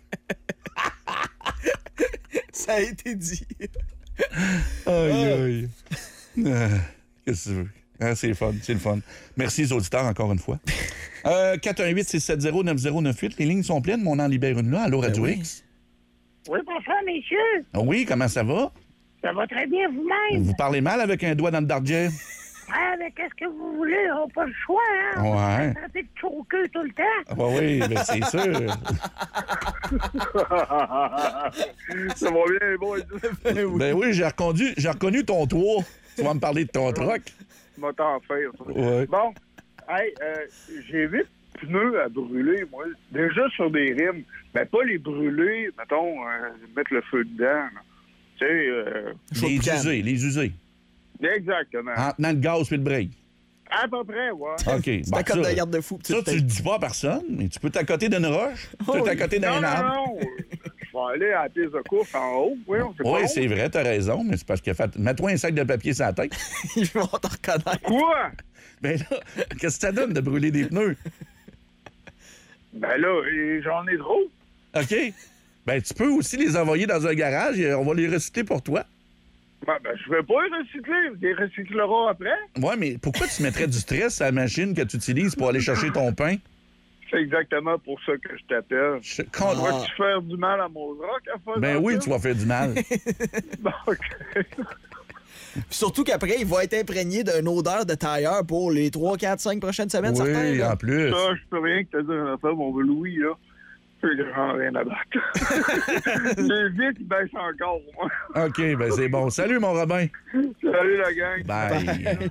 Ça a été dit. Aïe, aïe. Euh, Qu'est-ce que tu veux? Hein, c'est fun, c'est le fun. Merci aux auditeurs, encore une fois. Euh, quatre un huit, six sept zéro, neuf zéro neuf huit. Les lignes sont pleines, mais on en libère une là. Allô, Radio Ben oui. X? Oui, bonsoir, messieurs. Oui, comment ça va? Ça va très bien vous-même. Vous parlez mal avec un doigt dans le dardier? Ah, mais qu'est-ce que vous voulez? On n'a pas le choix, hein? On Ouais. va traiter de choqueux tout le temps. Ah, bah oui, ben c'est sûr. Ça va bien, boys. Ben oui, j'ai reconnu, j'ai reconnu ton toit. Tu vas me parler de ton truck. Va t'en faire. ça. Ouais. Bon, hey, euh, j'ai huit pneus à brûler, moi. Déjà sur des rimes. Mais pas les brûler, mettons, euh, mettre le feu dedans. là. Tu sais... Euh... Les usés, les usés. Exactement. En tenant le gaz puis le break. À peu près, ouais. OK. C'est bon, un code ça, de garde-fou. Ça, tu le dis pas à personne, mais tu peux t'accoter d'une roche, tu peux t'accoter d'un non, arbre. non, non. Je je vais aller à la piste de course en haut. Oui, on sait pas Oui, où. c'est vrai, t'as raison, mais c'est parce que fait... mets-toi un sac de papier sur la tête. Ils vont te reconnaître. Quoi? Ben là, qu'est-ce que ça donne de brûler des pneus? Ben là, et j'en ai trop. OK. Ben, tu peux aussi les envoyer dans un garage et on va les recycler pour toi. Ben, ben je vais pas les recycler. Tu les recycleras après. Ouais, mais pourquoi tu mettrais du stress à la machine que tu utilises pour aller chercher ton pain? C'est exactement pour ça que je t'appelle. Je... Ah. Vas-tu faire du mal à mon rock à faire Ben oui, ça? tu vas faire du mal. Bon, OK. Surtout qu'après, il va être imprégné d'une odeur de tailleur pour les trois, quatre, cinq prochaines semaines, oui, certains. Oui, en plus. Ça, je peux rien que te dire en fait, mon Louis, là. C'est grand rien à battre. Les vite, il baisse encore, moi. OK, ben c'est bon. Salut, mon Robin. Salut, la gang. Bye. Bye.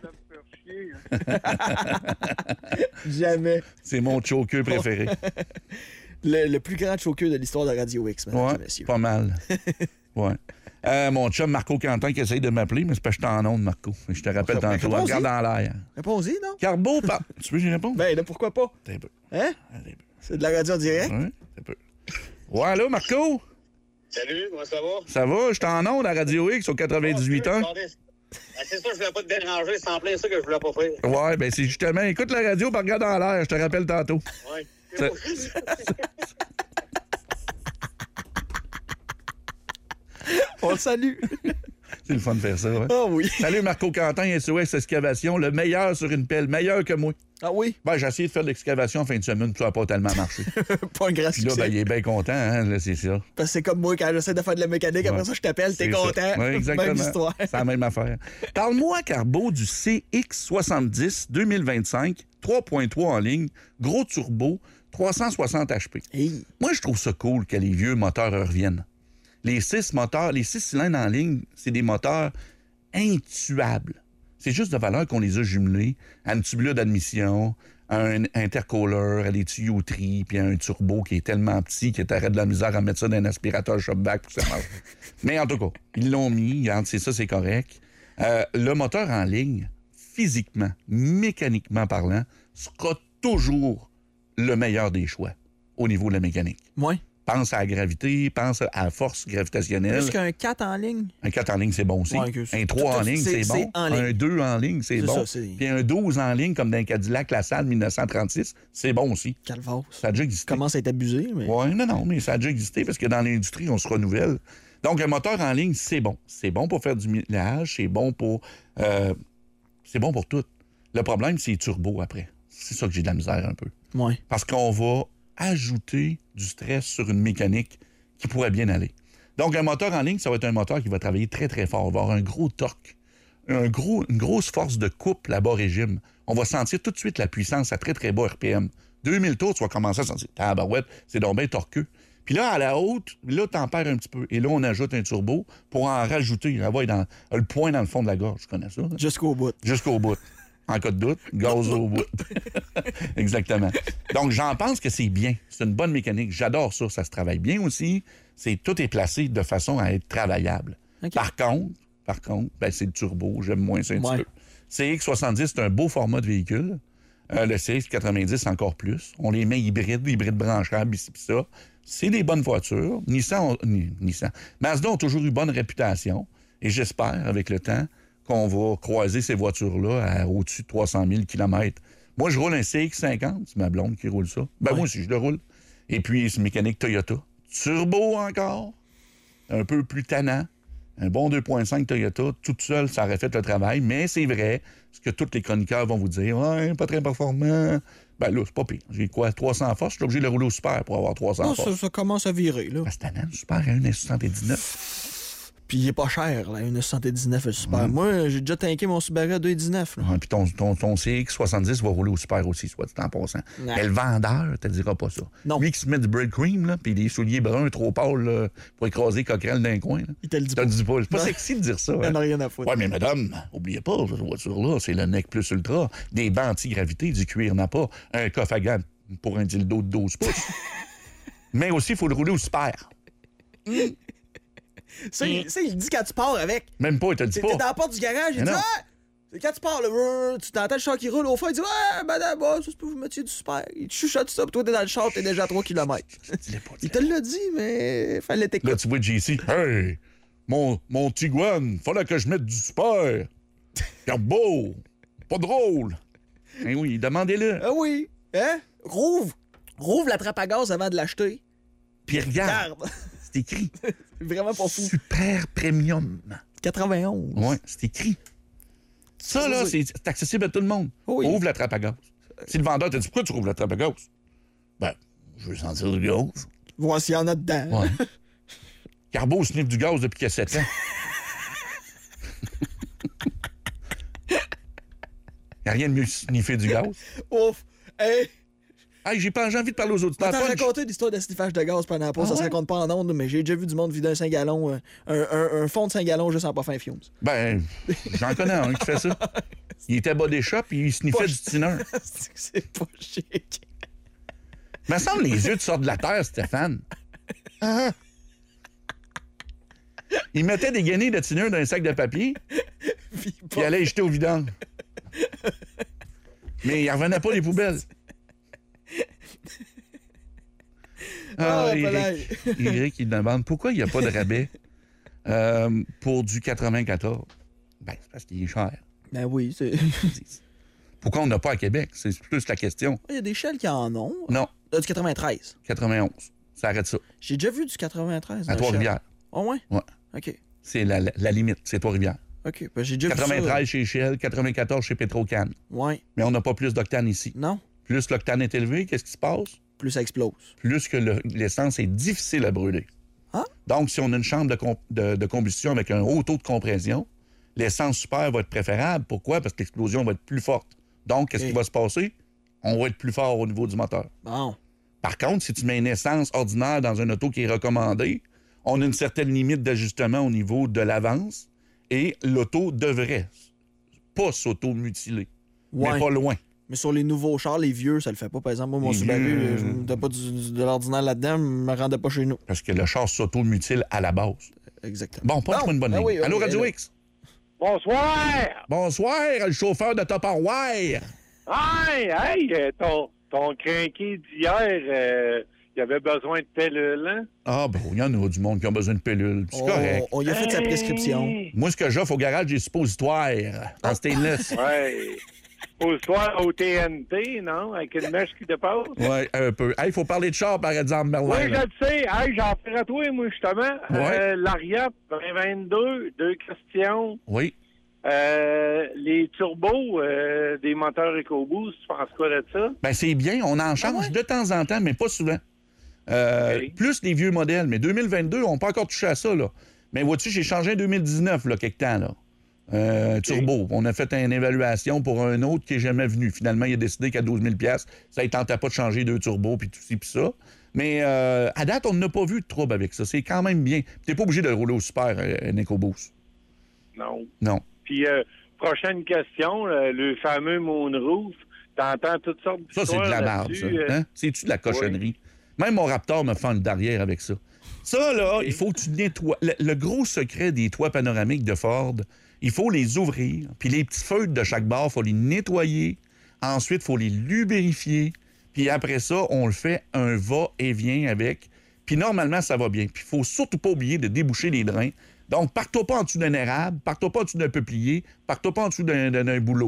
Jamais. C'est mon choker préféré. le, le plus grand choker de l'histoire de Radio X, mesdames ouais, et messieurs. Pas mal. Ouais. Euh, mon chum Marco Quentin qui essaye de m'appeler, mais c'est parce que je suis en onde, Marco. Je te rappelle Ben, tantôt. Regarde dans l'air. Réponds-y, non? Carbo, par... tu veux que j'y réponde? Ben là, pourquoi pas? Un peu. Hein? C'est de la radio en direct? Oui, un peu. Ouais, allô, Marco? Salut, comment ça va? Ça va? Je suis en onde à Radio X au quatre-vingt-dix-huit ans. Ah, c'est ça, je voulais pas te déranger, c'est en plein ça que je voulais pas faire. Ouais, ben c'est justement, écoute la radio, par regarde dans l'air, je te rappelle tantôt. Ouais. Ça... On le salue. C'est le fun de faire ça, ouais. Ah oui. Salut Marco Quentin, S O S Excavation, le meilleur sur une pelle, meilleur que moi. Ah oui? Ben, j'ai essayé de faire de l'excavation en fin de semaine, puis ça n'a pas tellement marché. Pas un grand Puis là, succès. ben, il est bien content, hein, là, c'est ça. Parce que c'est comme moi, quand j'essaie de faire de la mécanique, Ouais. après ça, je t'appelle, t'es C'est content. ça. Ouais, exactement. Même histoire. C'est la même affaire. Parle-moi, Carbo, du C X soixante-dix deux mille vingt-cinq, trois point trois en ligne, gros turbo, trois cent soixante H P. Hey. Moi, je trouve ça cool que les vieux moteurs reviennent. Les six moteurs, les six cylindres en ligne, c'est des moteurs intuables. C'est juste de valeur qu'on les a jumelés à une tubulure d'admission, à un intercooler, à des tuyauteries, puis à un turbo qui est tellement petit que t'arrêtes de la misère à mettre ça dans un aspirateur shopback pour que ça marche. Mais en tout cas, ils l'ont mis, regarde, c'est ça, c'est correct. Euh, le moteur en ligne, physiquement, mécaniquement parlant, sera toujours le meilleur des choix au niveau de la mécanique. Ouais. Pense à la gravité, pense à la force gravitationnelle. Plus qu'un quatre en ligne. Un quatre en ligne, c'est bon aussi. Ouais, que c'est- un trois en tout- ligne, c'est- c'est c'est bon. en ligne. Un deux en ligne, c'est C'est bon. ça, c'est- Puis un douze en ligne, comme dans un Cadillac La Salle dix-neuf cent trente-six, c'est bon aussi. Calvados. Ça a déjà existé. Commence à être abusé, mais... Oui, non, non, mais ça a déjà existé parce que dans l'industrie, on se renouvelle. Donc, un moteur en ligne, c'est bon. C'est bon pour faire du millage, c'est bon pour... euh, c'est bon pour tout. Le problème, c'est les turbos après. C'est ça que j'ai de la misère un peu. Ouais. Parce qu'on va ajouter du stress sur une mécanique qui pourrait bien aller. Donc, un moteur en ligne, ça va être un moteur qui va travailler très, très fort. On va avoir un gros torque, un gros, une grosse force de couple à bas régime. On va sentir tout de suite la puissance à très, très bas R P M. deux mille tours, tu vas commencer à sentir, tabarouette, c'est donc bien torqueux. Puis là, à la haute, là, t'en perds un petit peu. Et là, on ajoute un turbo pour en rajouter. Ah ouais, dans, le point dans le fond de la gorge, je connais ça. Là. Jusqu'au bout. Jusqu'au bout. En cas de doute, gaz au bout. Exactement. Donc, j'en pense que c'est bien. C'est une bonne mécanique. J'adore ça. Ça se travaille bien aussi. C'est, tout est placé de façon à être travaillable. Okay. Par contre, par contre, ben, c'est le turbo. J'aime moins ça un Ouais. petit peu. C X soixante-dix, c'est un beau format de véhicule. Euh, le C X quatre-vingt-dix, encore plus. On les met hybrides, hybrides branchables, ici pis ça. C'est des bonnes voitures. Nissan, ont- Ni- Nissan. Mazda ont toujours eu bonne réputation. Et j'espère, avec le temps, qu'on va croiser ces voitures-là à au-dessus de trois cent mille kilomètres. Moi, je roule un C X cinquante, c'est ma blonde qui roule ça. Ben Ouais. moi aussi, je le roule. Et puis, c'est mécanique Toyota. Turbo encore, un peu plus tannant. Un bon deux point cinq Toyota, tout seul, ça aurait fait le travail. Mais c'est vrai, ce que tous les chroniqueurs vont vous dire, ouais, pas très performant. Ben là, c'est pas pire. J'ai quoi, trois cents forces? Je suis obligé de le rouler au super pour avoir trois cents Non, forces. ça, ça commence à virer, là. Ben, c'est tannant, le super à un soixante-dix-neuf. Puis il est pas cher, là, une soixante-dix-neuf, le super. Ouais. Moi, j'ai déjà tanké mon Subaru à deux virgule dix-neuf. là. Ouais, puis ton, ton, ton C X soixante-dix va rouler au super aussi, soit dit en passant. Ouais. Mais le vendeur, te dira pas ça. Non. Lui qui se met du bread cream, là, puis des souliers bruns trop pâles là, pour écraser coquerelle d'un coin. Là. Il te le dit Te le pas. dit pas. C'est pas Non. sexy de dire ça. Il Hein? en a rien à foutre. Ouais, mais madame, oubliez pas, cette voiture-là, c'est le Nec Plus Ultra, des bancs anti-gravité, du cuir n'a pas, un coffre à gants pour un dildo de douze pouces. Mais aussi, il faut le rouler au super. Ça, il, ça, il dit quand tu pars avec. Même pas, il te le dit T'es pas. t'es dans la porte du garage, il Mais dit non. Ah! Quand tu pars, là, tu t'entends le char qui roule au fond, il dit ouais, madame, bah, ça se peut vous mettiez du super. Il te chuchote ça, puis toi, t'es dans le char, t'es déjà à trois kilomètres. Il te l'a dit, mais fallait t'écouter. Là, tu vois J C. Hey, mon, mon Tiguan, fallait que je mette du super. Regarde beau. Pas drôle. Eh oui, demandez-le. Ah oui. Hein? Rouvre. Rouvre la trappe à gaz avant de l'acheter. Puis regarde. regarde. C'est écrit. C'est vraiment pas fou. Super Premium. quatre-vingt-onze. Ouais, c'est écrit. Ça, là, c'est, c'est accessible à tout le monde. Oui. Ouvre la trappe à gaz. Si le vendeur t'a dit pourquoi tu ouvres la trappe à gaz? Ben, je veux sentir du gaz. Voir s'il y en a dedans. Ouais. Carbo sniffe du gaz depuis qu'il a sept ans. Il n'y a rien de mieux que sniffer du gaz. Ouf! Hey! Hey, j'ai pas j'ai envie de parler aux auditeurs. Je vais t'en raconter l'histoire de sniffage de gaz pendant la pause. Ah ça ouais? se raconte pas en ondes, mais j'ai déjà vu du monde vider un cinq gallons, euh, un, un, un fond de cinq gallons juste en pas fin fumes. Ben, j'en connais un qui fait ça. Il était bas des shops et il sniffait pas du thinner. C'est pas chic. Me semble les yeux te sortent de la terre, Stéphane. Ah. Il mettait des guenilles de thinner dans un sac de papier, puis il allait les jeter au vidange. Mais il revenait pas des poubelles. Ah, oh, Eric, Eric, il demande pourquoi il n'y a pas de rabais euh, pour du quatre-vingt-quatorze. Ben, c'est parce qu'il est cher. Ben oui, c'est... Pourquoi on n'a pas à Québec? C'est plus la question. Il y a des Shell qui en ont. Non. Là, du quatre-vingt-treize. quatre-vingt-onze. Ça arrête ça. J'ai déjà vu du quatre-vingt-treize. À Trois-Rivières. Oh, ouais? Ouais. OK. C'est la, la, la limite, c'est Trois-Rivières. OK. Ben, j'ai déjà quatre-vingt-treize vu ça. chez Shell, quatre-vingt-quatorze chez Petrocan. Ouais. Mais on n'a pas plus d'octane ici. Non. Plus l'octane est élevé, qu'est-ce qui se passe? Plus ça explose. Plus que le, l'essence est difficile à brûler. Ah? Donc, si on a une chambre de, com- de, de combustion avec un haut taux de compression, l'essence super va être préférable. Pourquoi? Parce que l'explosion va être plus forte. Donc, qu'est-ce okay. qui va se passer? On va être plus fort au niveau du moteur. Bon. Par contre, si tu mets une essence ordinaire dans un auto qui est recommandé, on a une certaine limite d'ajustement au niveau de l'avance et l'auto devrait pas s'auto-mutiler. Ouais. Mais pas loin. Mais sur les nouveaux chars, les vieux, ça le fait pas. Par exemple, moi, mon Subaru, vieux... je ne mettais pas du, de l'ordinaire là-dedans, je me rendais pas chez nous. Parce que le char s'auto-mutile à la base. Exactement. Bon, pas une bonne ligne. Ah oui, Allô, oui, Radio X? Bonsoir! Bonsoir, le chauffeur de Tupperware! Hey, hey, ton, ton crinqué d'hier, euh, il avait besoin de pellules, hein? Ah, ben, il y en a du monde qui a besoin de pellules. C'est oh, correct. On y a fait hey. sa prescription. Moi, ce que j'offre au garage, j'ai suppositoire en stainless. Ouais. Suppositoire au T N T, non? Avec une mèche qui dépasse? Oui, un peu. Il hey, faut parler de char, par exemple, Merlin. Oui, je le sais. Hey, j'en ferai à toi, moi, justement. Ouais. Euh, L'Ariat vingt vingt-deux, deux questions. Oui. Euh, les turbos euh, des moteurs EcoBoost, tu penses quoi de ça? Ben c'est bien, on en change ah ouais? de temps en temps, mais pas souvent. Euh, okay. Plus les vieux modèles, mais deux mille vingt-deux, on n'a pas encore touché à ça, là. Mais vois-tu, j'ai changé en deux mille dix-neuf, là, quelque temps, là. Euh, okay. Turbo. On a fait une évaluation pour un autre qui n'est jamais venu. Finalement, il a décidé qu'à douze mille dollars, ça ne tentait pas de changer deux turbos, puis tout ci, puis ça. Mais euh, à date, on n'a pas vu de trouble avec ça. C'est quand même bien. Tu n'es pas obligé de rouler au super, un EcoBoost. Non. Non. Puis, euh, prochaine question, le, le fameux Moonroof, t'entends toutes sortes de Ça, c'est de la merde, ça. Hein? C'est-tu de la cochonnerie? Oui. Même mon Raptor me fend le derrière avec ça. Ça, là, il faut que tu nettoies. Le, le gros secret des toits panoramiques de Ford, il faut les ouvrir, puis les petits feutres de chaque barre, il faut les nettoyer. Ensuite, il faut les lubrifier. Puis après ça, on le fait un va-et-vient avec. Puis normalement, ça va bien. Puis il faut surtout pas oublier de déboucher les drains. Donc, pars-toi pas en dessous d'un érable, pars-toi pas en dessous d'un peuplier, pars-toi pas en dessous d'un, d'un, d'un boulot.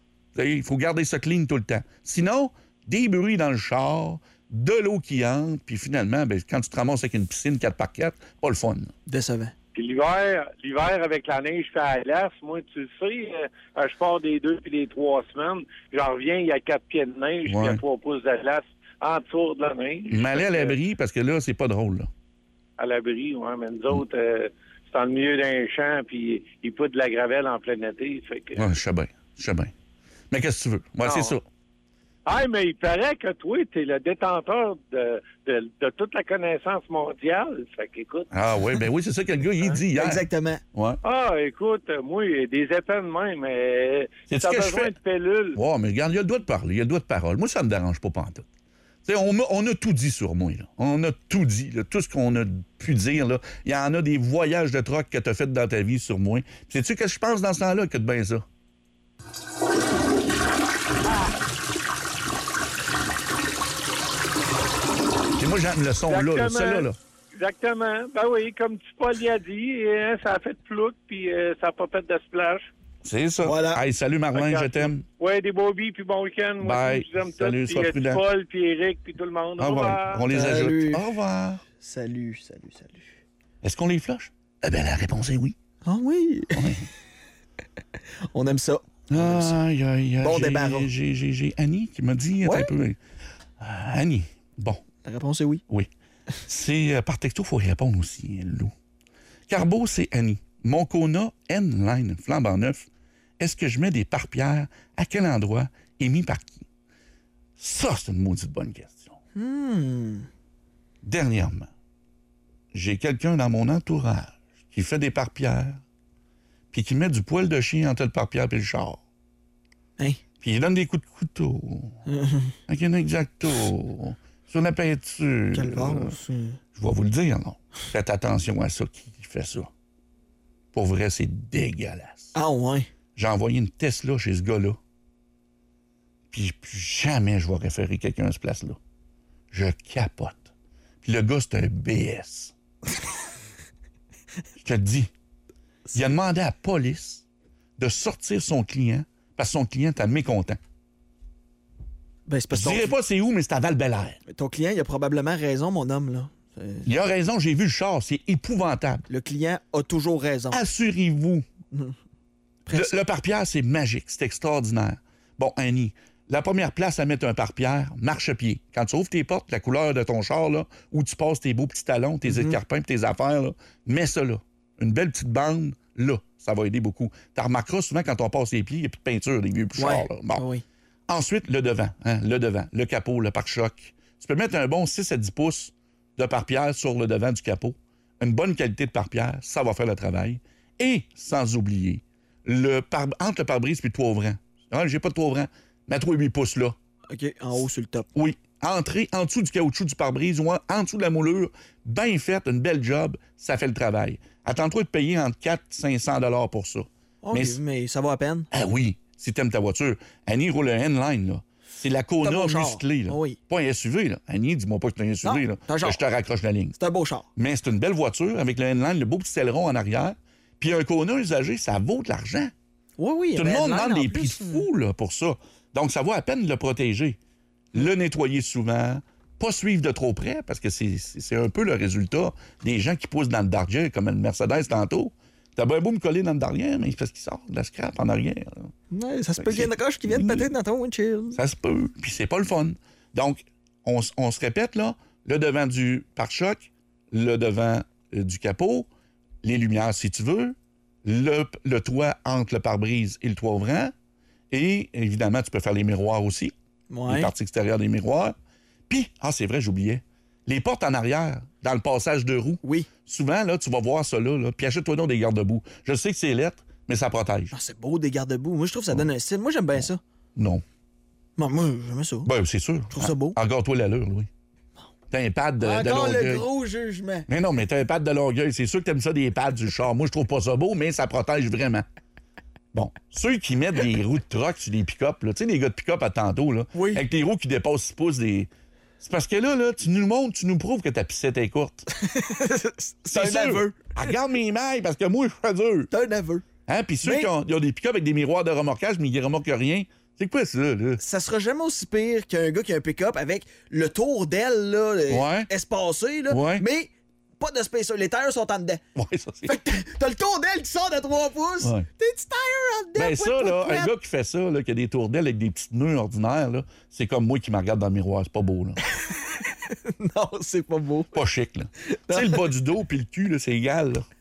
Il faut garder ça clean tout le temps. Sinon, des bruits dans le char, de l'eau qui entre, puis finalement, ben, quand tu te ramasses avec une piscine quatre par quatre, pas le fun. Décevant. Puis l'hiver, l'hiver avec la neige fait à la glace, moi, tu le sais, euh, je pars des deux puis des trois semaines, j'en reviens, il y a quatre pieds de neige, puis il y a trois pouces de glace en dessous de la neige. Mais allez à l'abri, parce que là, c'est pas drôle, là. À l'abri, oui, mais nous autres... Euh, c'est dans le milieu d'un champ, puis il pousse de la gravelle en plein été. Fait que... Oui, je sais bien, je sais bien. Mais qu'est-ce que tu veux? Moi, ouais, c'est ça. Ah, mais il paraît que toi, t'es le détenteur de, de, de toute la connaissance mondiale. Fait qu'écoute... Ah oui, ben oui, c'est ça que le gars, il dit hier. Exactement. Ouais. Ah, écoute, moi, il y a des épais de même, mais c'est t'as besoin fais? de pellules. Ouais, mais regarde, il a le droit de parler, il a le droit de parole. Moi, ça me dérange pas pantoute. On a, on a tout dit sur moi. Là. On a tout dit. Là. Tout ce qu'on a pu dire. Là. Il y en a des voyages de troc que tu as fait dans ta vie sur moi. Sais-tu ce que je pense dans ce temps-là? Écoute bien ça. Et moi, j'aime le son là, là, celui-là. Là. Exactement. Ben oui, comme tu Paul y a dit, hein, ça a fait de plout, puis euh, ça n'a pas fait de splash. C'est ça. Voilà. Hey, salut Marlin, je t'aime. Oui, des beaux billes, puis bon week-end. Moi, Bye. je vous aime Salut, tous. sois Puis prudent. Paul, puis Eric, puis tout le monde. Au Au revoir. revoir. On les Salut. ajoute. Au revoir. Salut, salut, salut. Est-ce qu'on les flush? Eh bien, la réponse est oui. Ah oui. oui. On aime ça. Aïe, aïe, aïe. Bon j'ai, débarras. J'ai, j'ai, j'ai Annie qui m'a dit... Ouais. Un peu, euh, Annie, bon. La réponse est oui. Oui. C'est euh, par texto, il faut y répondre aussi, Lou. Carbo, c'est Annie. Mon Kona N-Line, flambant neuf. Est-ce que je mets des pare-pierres? À quel endroit? Et mis par qui? Ça, c'est une maudite bonne question. Hmm. Dernièrement, j'ai quelqu'un dans mon entourage qui fait des pare-pierres puis qui met du poil de chien entre le pare-pierre et le char. Hein? Puis il donne des coups de couteau avec un exacto sur la peinture. Quelle vache. Je vais vous le dire, non? Faites attention à ça qui fait ça. Pour vrai, c'est dégueulasse. Ah ouais? J'ai envoyé une Tesla chez ce gars-là. Puis plus jamais je vais référer quelqu'un à ce place-là. Je capote. Puis le gars, c'est un B S. Je te le dis. Il a demandé à la police de sortir son client parce que son client était mécontent. Ben, c'est parce Je dirais pas c'est où, mais c'est à Val-Bélair. Ton client, il a probablement raison, mon homme, là. C'est... Il a raison, j'ai vu le char, c'est épouvantable. Le client a toujours raison. Assurez-vous. Mmh. Le, le pare-pierre, c'est magique, c'est extraordinaire. Bon, Annie, la première place à mettre un pare-pierre, marche-pied. Quand tu ouvres tes portes, la couleur de ton char, là, où tu passes tes beaux petits talons, tes Mm-hmm. escarpins et tes affaires, là, mets ça là. Une belle petite bande, là, ça va aider beaucoup. Tu remarqueras souvent quand on passe les pieds, il n'y a plus de peinture des vieux Ouais. chars. Là. Bon. Oui. Ensuite, le devant, hein, le devant, le capot, le pare-choc. Tu peux mettre un bon six à dix pouces de pare-pierre sur le devant du capot. Une bonne qualité de pare-pierre, ça va faire le travail. Et, sans oublier, le par... entre le pare-brise et le toit ouvrant. Ah, j'ai pas de toit ouvrant. Mets-toi huit pouces là. OK, en haut sur le top. Oui. Entrer en dessous du caoutchouc du pare-brise ou en, en dessous de la moulure, bien faite, une belle job, ça fait le travail. Attends-toi de payer entre quatre et cinq cents dollars pour ça. OK, mais... mais ça va à peine. Ah oui, si t'aimes ta voiture. Annie roule un N-Line, là. C'est la Kona musclée, là. Oui. Pas un S U V, là. Annie, dis-moi pas que c'est un S U V, non, là. Que je te raccroche la ligne. C'est un beau char. Mais c'est une belle voiture avec le N-Line, le beau petit aileron en arrière. Puis un Kona usagé, ça vaut de l'argent. Oui, oui. Tout le monde demande des prix de fou, là, pour ça. Donc, ça vaut à peine de le protéger. Le nettoyer souvent, pas suivre de trop près, parce que c'est, c'est un peu le résultat des gens qui poussent dans le dardier, comme le Mercedes tantôt. T'as bien beau me coller dans le derrière, mais c'est parce qu'il sort de la scrap en arrière. Ouais, ça se peut qu'il y ait une roche qui vienne péter dans ton windshield. Ça se peut, puis c'est pas le fun. Donc, on, on se répète, là, le devant du pare-choc, le devant euh, du capot, les lumières, si tu veux, le, le toit entre le pare-brise et le toit ouvrant, et évidemment, tu peux faire les miroirs aussi, ouais. les parties extérieures des miroirs. Puis, ah, c'est vrai, j'oubliais, les portes en arrière, dans le passage de roue. Oui. Souvent, là, tu vas voir ça là, là puis achète-toi donc des garde-boue. Je sais que c'est lettre, mais ça protège. Ah, c'est beau, des garde-boue. Moi, je trouve que ça donne un style. Moi, j'aime bien ça. Non. Bon, moi, j'aime ça. Ben, c'est sûr. Je trouve ça beau. Encore toi l'allure, Louis. T'as un pad de, de Encore Longueuil. le gros jugement. Mais non, mais t'as un pad de Longueuil. C'est sûr que t'aimes ça des pads du char. Moi, je trouve pas ça beau, mais ça protège vraiment. Bon, ceux qui mettent des roues de troc sur des pick-up, là, tu sais, les gars de pick-up à tantôt, là, oui. avec des roues qui dépassent six pouces, des... c'est parce que là, là, tu nous montres, tu nous prouves que ta pissette est courte. C'est un sûr. aveu. Ah, regarde mes mailles, parce que moi, je suis dur. C'est un aveu. Hein? Puis ceux mais... qui ont, ils ont des pick-up avec des miroirs de remorquage, mais ils ne remorquent rien. C'est quoi ça, là? Ça sera jamais aussi pire qu'un gars qui a un pick-up avec le tour d'aile, là, ouais. espacé, là, ouais. mais pas de spacer. Les tires sont en dedans. Ouais, ça, c'est... Fait que t'as le tour d'aile qui sort de trois pouces. Ouais. Tes petits tires en dedans. Ben ça, là, un gars qui fait ça, là, qui a des tours d'aile avec des petites nœuds ordinaires, là, c'est comme moi qui me regarde dans le miroir. C'est pas beau, là. Non, c'est pas beau. Pas chic, là. Tu sais, le bas du dos puis le cul, là, c'est égal, là.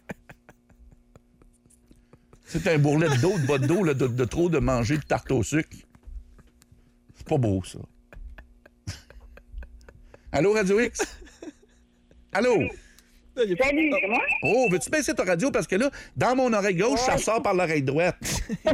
C'est un bourrelet de dos, de bas de dos, là, de, de trop de manger de tarte au sucre. C'est pas beau, ça. Allô, Radio X? Allô? Salut, c'est moi? Oh, veux-tu baisser ta radio? Parce que là, dans mon oreille gauche, ouais. Ça sort par l'oreille droite. Je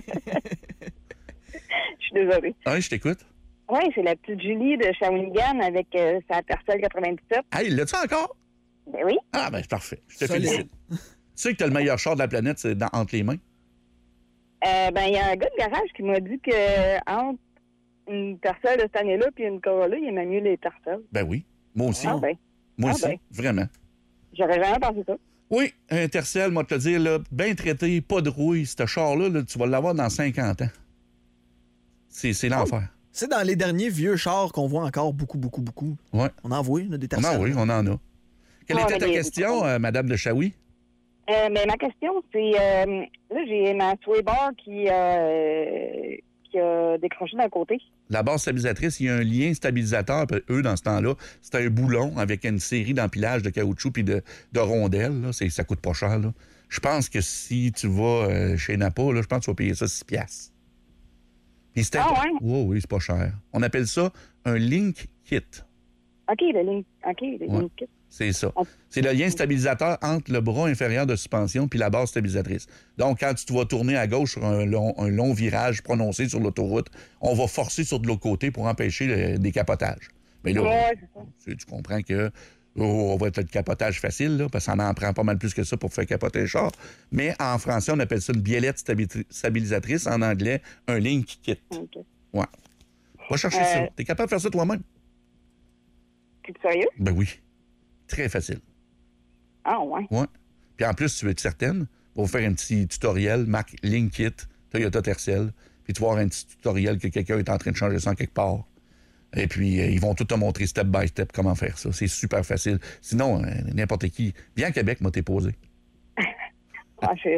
suis désolée. Oui, je t'écoute. Oui, c'est la petite Julie de Shawinigan avec euh, sa Tercel quatre-vingt-dix-sept. Hey, l'as-tu encore? Ben oui. Ah, ben c'est parfait. Je te Solide. félicite. Tu sais que t'as le meilleur char de la planète, c'est dans, entre les mains? Euh, ben, il y a un gars de garage qui m'a dit que entre une Tercel de cette année-là puis une Corolla, il aimait mieux les Tercel. Ben oui. Moi aussi. Ah ben. Moi Ah aussi. ben. Vraiment. J'aurais jamais pensé ça. Oui, un Tercel, moi, te le dire, là, bien traité, pas de rouille. Ce char-là, là, tu vas l'avoir dans cinquante ans. C'est, c'est l'enfer. C'est dans les derniers vieux chars qu'on voit encore beaucoup, beaucoup, beaucoup. Ouais. On en voit, là, des On Tercel. en, oui, on en a. Quelle Ah, était ta mais- question, euh, Madame de Chaoui? Euh, mais ma question, c'est... Euh, là, j'ai ma swaybar qui, euh, qui a décroché d'un côté. La barre stabilisatrice, il y a un lien stabilisateur. Puis eux, dans ce temps-là, c'était un boulon avec une série d'empilages de caoutchouc puis de, de rondelles. Là. C'est, ça coûte pas cher. Là. Je pense que si tu vas euh, chez Napa, là, je pense que tu vas payer ça six piastres. Puis c'était... Ah ouais? Oui, oui, c'est pas cher. On appelle ça un link kit. OK, le link. OK, le Ouais. link kit. C'est ça. C'est le lien stabilisateur entre le bras inférieur de suspension puis la barre stabilisatrice. Donc, quand tu te vas tourner à gauche sur un long, un long virage prononcé sur l'autoroute, on va forcer sur de l'autre côté pour empêcher le décapotage. Mais là, Ouais, c'est ça. tu, tu comprends que oh, on va être le capotage facile, là, parce qu'on en prend pas mal plus que ça pour faire capoter le char. Mais en français, on appelle ça une biellette stabi- stabilisatrice. En anglais, un link kit. OK. Ouais. Va chercher Euh, ça. T'es capable de faire ça toi-même? T'es sérieux? Ben oui. Très facile. Ah, ouais. Ouais. Puis en plus, tu veux être certaine, on va faire un petit tutoriel, marque Linkit, Toyota Tercel, puis tu vas avoir un petit tutoriel que quelqu'un est en train de changer ça en quelque part. Et puis, euh, ils vont tout te montrer step by step comment faire ça. C'est super facile. Sinon, euh, n'importe qui, viens à Québec, m'a déposé. Ah, je...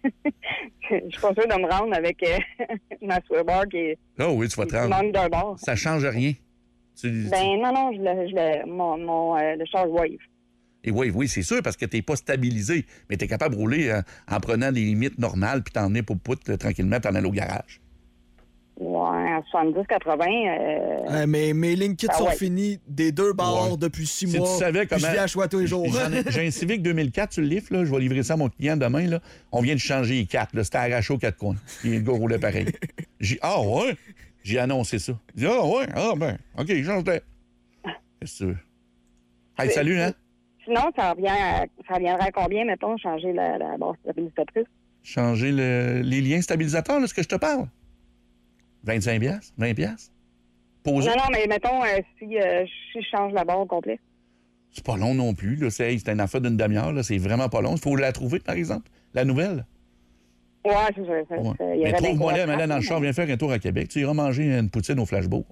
je suis pas sûre de me rendre avec euh, ma swaybar qui, est- Ah oui, tu vas qui te rendre. manque d'un bord. Ça change rien. Tu- Ben non, non, je le, je le, mon, mon, euh, le charge wave. Et oui, oui, c'est sûr, parce que t'es pas stabilisé, mais t'es capable de rouler euh, en prenant des limites normales, puis t'emmener pour pout, là, tranquillement, t'en aller au garage. Ouais, à soixante-dix quatre-vingts. Euh... Euh, mais mes link kits Ah sont ouais. finis des deux bords Ouais. depuis six Si mois. tu savais puis comment... je viens à choix tous les jours. J'en ai- J'ai un Civic deux mille quatre sur le lift, là. Je vais livrer ça à mon client demain, là. On vient de changer les quatre, là. C'était arraché aux quatre coins. Puis le gars roulait pareil. J'ai ah ouais? J'ai annoncé ça. J'ai dit, ah ouais? Ah ben, OK, change de... Qu'est-ce que tu veux? Hey, salut, hein? Sinon, ça, revient à- ça reviendrait à combien, mettons, changer la, la barre stabilisatrice? Changer le- les liens stabilisateurs, là, ce que je te parle. vingt-cinq piastres? vingt piastres? Poser. Non, non, mais mettons, euh, si, euh, si je change la barre au complet. C'est pas long non plus, là. C'est, hey, c'est une affaire d'une demi-heure, là. C'est vraiment pas long. Il faut la trouver, par exemple, la nouvelle. Ouais, c'est ça. ça, Ouais. ça il y Mais aurait bien trouve-moi quoi là, à mais là, faire, dans le char, viens faire un tour à Québec. Tu iras manger une poutine au flashboard.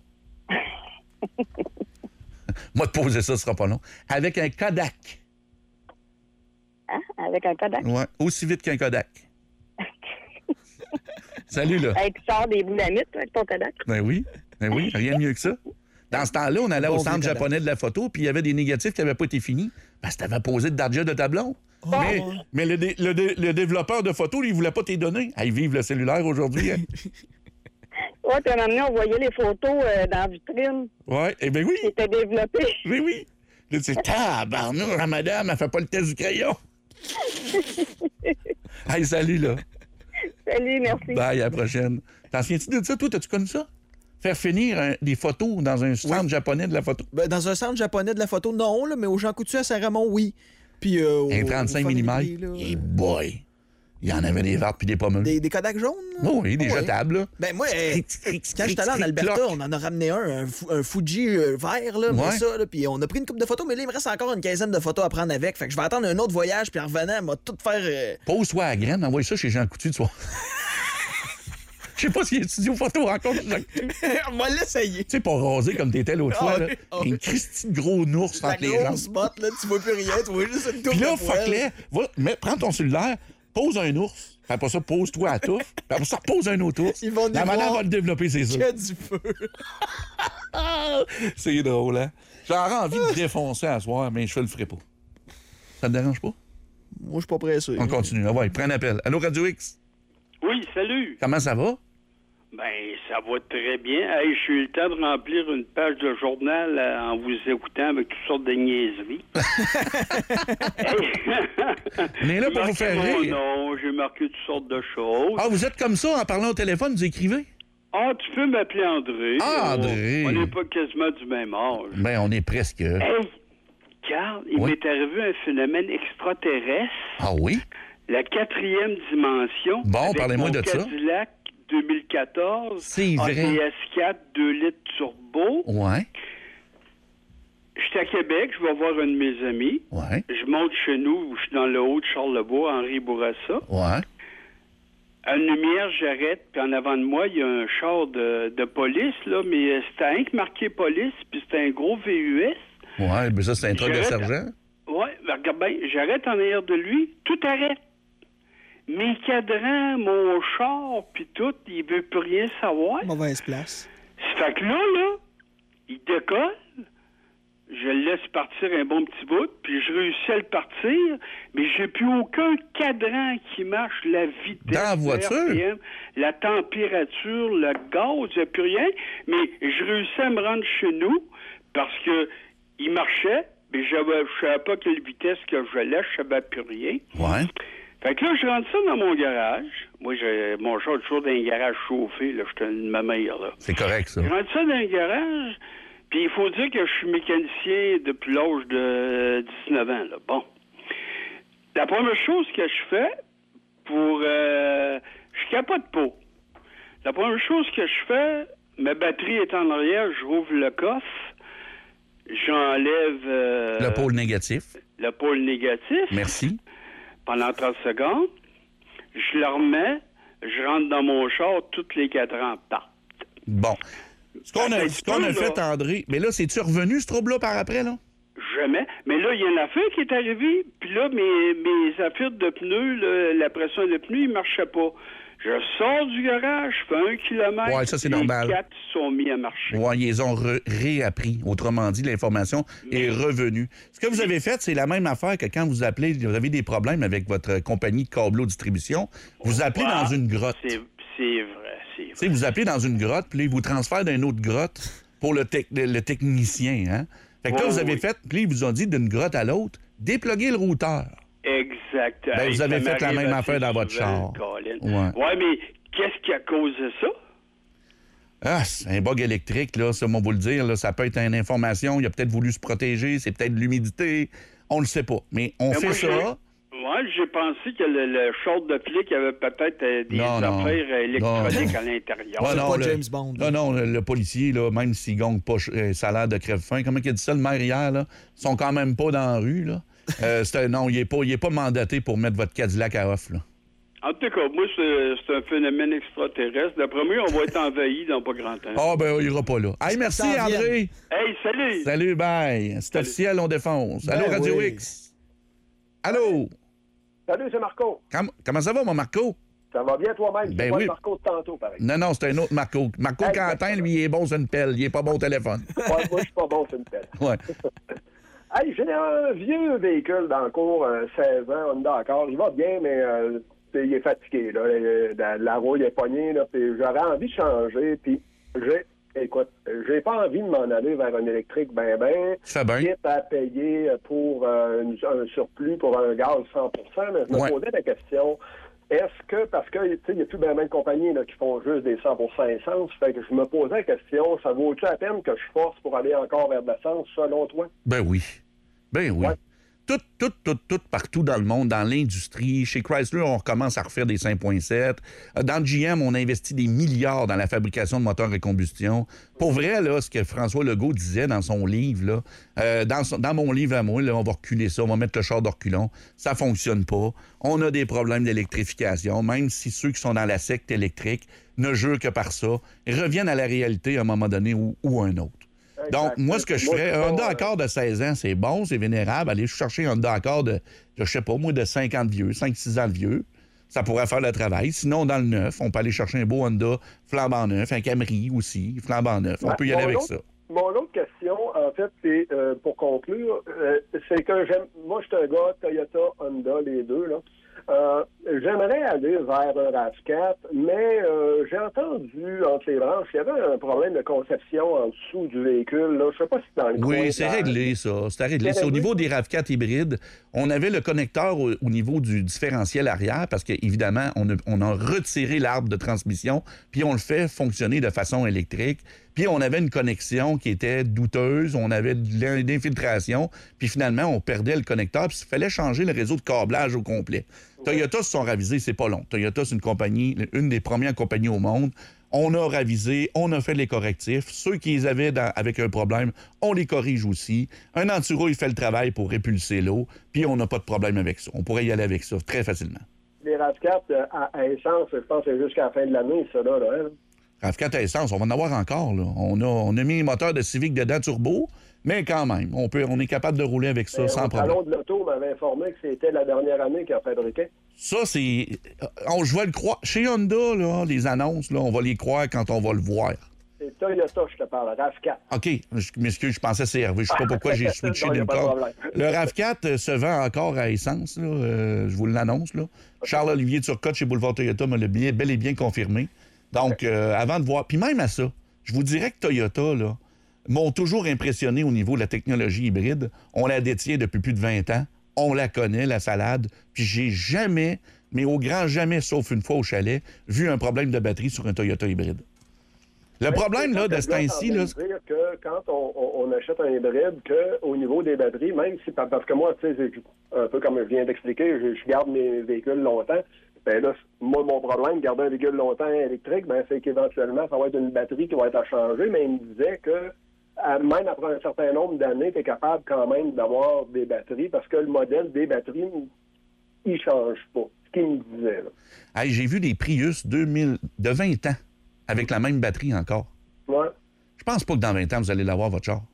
Moi, te poser ça, ce sera pas long. Avec un Kodak. Hein? Avec un Kodak? Ouais, aussi vite qu'un Kodak. Salut, là. Hey, tu sors des boulamites avec ton Kodak? Ben oui, ben oui, rien de mieux que ça. Dans ce temps-là, on allait Bon au vieux centre Kodak. japonais de la photo, puis il y avait des négatifs qui n'avaient pas été finis. Parce que t'avais posé de Dardia de tableau. mais ouais. mais le, dé- le dé- le développeur de photos, lui, il voulait pas t'y donner. Ah, ils vivent le cellulaire aujourd'hui. Hein? Ouais, puis à un moment donné, on voyait les photos euh, dans la vitrine Ouais, eh ben oui. qui étaient développées. Oui, oui. Là, tu sais, tabarnouche, la madame, elle fait pas le test du crayon. Hey, salut, là. Salut, merci. Bye, à la prochaine. T'en souviens-tu de ça? Toi, t'as-tu connu ça? Faire finir un- des photos dans un centre japonais de la photo. Ben, dans un centre japonais de la photo, non, là, mais au Jean Coutu à Saint-Raymond, oui. Puis, euh, Un au- trente-cinq au millimètres. Family, là, Et boy! Il y en avait des vertes puis des pommeux. Des, des Kodak jaunes? là? Oh, oui, des Ouais. jetables, là. Ben moi, euh, Cric, cric, quand j'étais allé en cric, Alberta, cloc. on en a ramené un, un, Fu- un Fuji euh, vert, là, mais Ouais. ça, là, puis on a pris une couple de photos, mais là, il me reste encore une quinzaine de photos à prendre avec. Fait que je vais attendre un autre voyage, puis en revenant, elle m'a tout faire... euh, Pose-toi à la graine, envoie ça chez Jean Coutu, tu vois. Je sais pas s'il y a un studio photo encore chez Jean Coutu. on va l'essayer. Tu sais, pas rasé comme t'étais l'autre Ah fois, oui, là. ah oui. Une Christie de gros ours La entre les jambes. grosse botte, là, tu vois plus rien, tu vois juste une tour Puis là, de poêle. fuck-les. Va, mets- prends ton cellulaire, pose un ours. Puis après ça, pose-toi à touffe. Puis après ça, pose un autre ours. Ils vont La nous madame voir. va le développer, c'est sûr. Il y a du feu. C'est drôle, hein? J'aurais envie de défoncer à soir, mais je le ferai pas. Ça te dérange pas? Moi, je suis pas pressé. On continue. Ah ouais, prends un appel. Allô, Radio X? Oui, salut. Comment ça va? Ben, ça va très bien. Hey, j'ai eu le temps de remplir une page de journal euh, en vous écoutant avec toutes sortes de niaiseries. On est là pour vous faire rire. Non, j'ai marqué toutes sortes de choses. Ah, vous êtes comme ça en parlant au téléphone, vous écrivez? Ah, tu peux m'appeler André. Ah, Euh, André. On n'est pas quasiment du même âge. Ben, on est presque. Hey, Carl, il Oui. m'est arrivé un phénomène extraterrestre. Ah oui? la quatrième dimension. Bon, avec parlez-moi mon de ça. Cadillac deux mille quatorze. C'est vrai. A T S quatre, deux litres turbo. Ouais. J'étais à Québec, je vais voir un de mes amis. Ouais. Je monte chez nous, je suis dans le haut de Charlebois, Henri Bourassa. Ouais. À une lumière, j'arrête, puis en avant de moi, il y a un char de, de police, là, mais c'était un qui marqué police, puis c'était un gros V U S. Ouais, mais ça, c'est un truc de J'arrête- sergent. Oui, ben, regarde bien, j'arrête en arrière de lui, tout arrête. Mes cadrans, mon char, puis tout, il veut plus rien savoir. Mauvaise place. Ça fait que là, là, il décolle, je le laisse partir un bon petit bout, puis je réussis à le partir, mais j'ai plus aucun cadran qui marche, la vitesse, Dans la voiture? le R P M, la température, le gaz, il n'y a plus rien, mais je réussis à me rendre chez nous parce que il marchait, mais j'avais, je savais pas quelle vitesse que je laisse, je savais plus rien. Ouais. Fait que là, je rentre ça dans mon garage. Moi, j'ai mon char est toujours dans un garage chauffé, là, j'étais une ma mère, là. C'est correct, ça. Je rentre ça dans un garage, puis il faut dire que je suis mécanicien depuis l'âge de dix-neuf ans, là. Bon. La première chose que je fais pour... Euh, je capote pas. La première chose que je fais, ma batterie est en arrière, je rouvre le coffre, j'enlève... euh, Le pôle négatif. le pôle négatif. Merci. Pendant trente secondes. Je le remets, je rentre dans mon char, toutes les quatre ans partent. Bon. Ce qu'on a, Ben, ce qu'on a là, fait, André, mais là, c'est-tu revenu, ce trouble-là, par après, là? Jamais. Mais là, il y a une affaire qui est arrivée, puis là, mes, mes affaires de pneus, là, la pression de pneus, il ne marchait pas. Je sors du garage, je fais un kilomètre. Ouais, ça, c'est les normal. quatre sont mis à marcher. Oui, ils les ont re- réappris. Autrement dit, l'information est revenue. Ce que vous avez fait, c'est la même affaire que quand vous appelez, vous avez des problèmes avec votre compagnie de câbleau distribution. Vous appelez Ouais, dans une grotte. C'est, c'est vrai, c'est vrai. Tu sais, vous appelez dans une grotte, puis là, ils vous transfèrent d'une autre grotte pour le, tec- le technicien. Hein? Fait que là, Ouais, vous avez oui. fait, puis là, ils vous ont dit d'une grotte à l'autre, dépluguer le routeur. Exact. Ben, vous Hey, avez ça fait la m'arrive même assez affaire dans votre souvent, char. Colin. Ouais. Ouais, mais qu'est-ce qui a causé ça? Ah, c'est un bug électrique, là, ça, moi, vous le dire. Là, ça peut être une information, il a peut-être voulu se protéger, c'est peut-être de l'humidité, on le sait pas. Mais on Mais fait moi, ça. j'ai- Ouais, j'ai pensé que le, le short de flic avait peut-être euh, des Non, non. affaires euh, électroniques Non. à l'intérieur. Ouais, non, le- James Bond. Non, non, le, le policier, là, même s'il gagne pas un salaire de crève-faim, comment il a dit ça, le maire hier, là, ils sont quand même pas dans la rue, là. Euh, c'est un- non, il est pas, il est pas mandaté pour mettre votre Cadillac à off, là. En tout cas, moi, c'est, c'est un phénomène extraterrestre. D'après moi, on va être envahi dans pas grand temps. Ah, ben, il ira pas là. Hey, merci, Ça en vient. André. Hey, salut! Salut, bye. C'est officiel, on défonce. Allô, Ben Radio oui. X. Allô? Salut, c'est Marco. Com- comment ça va, mon Marco? Ça va bien toi-même? Ben c'est pas oui. le Marco de tantôt, pareil. Non, non, c'est un autre Marco. Marco Hey, Quentin, lui, il est bon sur une pelle. Il est pas bon au téléphone. Ouais, moi, je suis pas bon, c'est une pelle. Ouais. Hey, j'ai un vieux véhicule dans le cours, euh, seize ans, Honda Accord. Il va bien, mais euh, il est fatigué. Là. Euh, La, la roue est pognée. Là, puis j'aurais envie de changer. Puis j'ai, écoute, j'ai pas envie de m'en aller vers un électrique ben ben. Tu fais bien. Quitte à payer pour euh, une- un surplus pour un gaz cent pour cent. Mais je me Ouais. posais la question. Est-ce que, parce que, tu sais, il n'y a plus bien de compagnies là, qui font juste des cent pour cent essence, fait que je me posais la question, ça vaut-tu la peine que je force pour aller encore vers de l'essence, selon toi? Ben oui. Ben oui. Ouais. Tout, tout, tout, tout partout dans le monde, dans l'industrie. Chez Chrysler, on recommence à refaire des cinq virgule sept. Euh, Dans G M, on investit des milliards dans la fabrication de moteurs à combustion. Pour vrai, là, ce que François Legault disait dans son livre, là, euh, dans, son- dans mon livre à moi, là, on va reculer ça, on va mettre le char de reculon. Ça fonctionne pas. On a des problèmes d'électrification, même si ceux qui sont dans la secte électrique ne jurent que par ça, ils reviennent à la réalité à un moment donné ou, ou un autre. Donc, moi, ce que je Moi, ferais, c'est un pas, Honda euh, Accord de seize ans, c'est bon, c'est vénérable. Allez chercher un Honda Accord de, je sais pas, moi, de cinquante vieux, cinq six ans de vieux. Ça pourrait faire le travail. Sinon, dans le neuf, on peut aller chercher un beau Honda flambant neuf, un Camry aussi, flambant neuf. On Ouais, peut y aller mon avec autre- ça. Mon autre question, en fait, c'est euh, pour conclure, euh, c'est que j'aime. Moi, je suis un gars Toyota, Honda, les deux, là. Euh, J'aimerais aller vers un RAV quatre, mais euh, j'ai entendu entre les branches qu'il y avait un problème de conception en dessous du véhicule. Là. Je sais pas si c'est dans le coin, Oui, c'est dans- réglé, ça. C'est réglé. C'est C'est au réglé? niveau des RAV quatre hybrides. On avait le connecteur au, au niveau du différentiel arrière parce qu'évidemment, on a, on a retiré l'arbre de transmission, puis on le fait fonctionner de façon électrique. Puis on avait une connexion qui était douteuse, on avait de l'infiltration, puis finalement, on perdait le connecteur, puis il fallait changer le réseau de câblage au complet. Toyota se sont ravisés, c'est pas long. Toyota, c'est une compagnie, une des premières compagnies au monde. On a ravisé, on a fait les correctifs. Ceux qui les avaient dans, avec un problème, on les corrige aussi. Un Enduro, il fait le travail pour répulser l'eau, puis on n'a pas de problème avec ça. On pourrait y aller avec ça très facilement. Les RAV quatre euh, à, à essence, je pense que c'est jusqu'à la fin de l'année, ça, là. là hein? RAV quatre à essence, on va en avoir encore. Là. On, a, on a mis un moteur de Civic dedans turbo, mais quand même, on, peut, on est capable de rouler avec ça mais sans problème. Le salon de l'auto m'avait informé que c'était la dernière année qu'il a fabriqué. Ça, c'est... On, je vais le croire. Chez Honda, là, les annonces, là, on va les croire quand on va le voir. C'est Toyota, je te parle, RAV quatre. OK, je m'excuse, je pensais que c'est Hervé. Je sais pas pourquoi j'ai switché d'une corde. Le RAV quatre euh, se vend encore à essence, là, euh, je vous l'annonce. Là. Charles-Olivier Turcotte chez Boulevard Toyota me l'a bien, bel et bien confirmé. Donc, euh, avant de voir... Puis même à ça, je vous dirais que Toyota, là, m'ont toujours impressionné au niveau de la technologie hybride. On la détient depuis plus de vingt ans. On la connaît, la salade. Puis j'ai jamais, mais au grand jamais, sauf une fois au chalet, vu un problème de batterie sur un Toyota hybride. Le Mais problème, là, de ce temps-ci... là, dire que quand on, on, on achète un hybride, qu'au niveau des batteries, même si... Parce que moi, tu sais, un peu comme je viens d'expliquer, je, je garde mes véhicules longtemps. Ben là, moi, mon problème, garder un véhicule longtemps électrique, ben c'est qu'éventuellement, ça va être une batterie qui va être à changer. Mais il me disait que même après un certain nombre d'années, tu es capable quand même d'avoir des batteries parce que le modèle des batteries, il change pas. Ce qu'il me disait, là. Hey, j'ai vu des Prius deux mille de vingt ans avec la même batterie encore. Ouais. Je pense pas que dans vingt ans, vous allez l'avoir, votre char.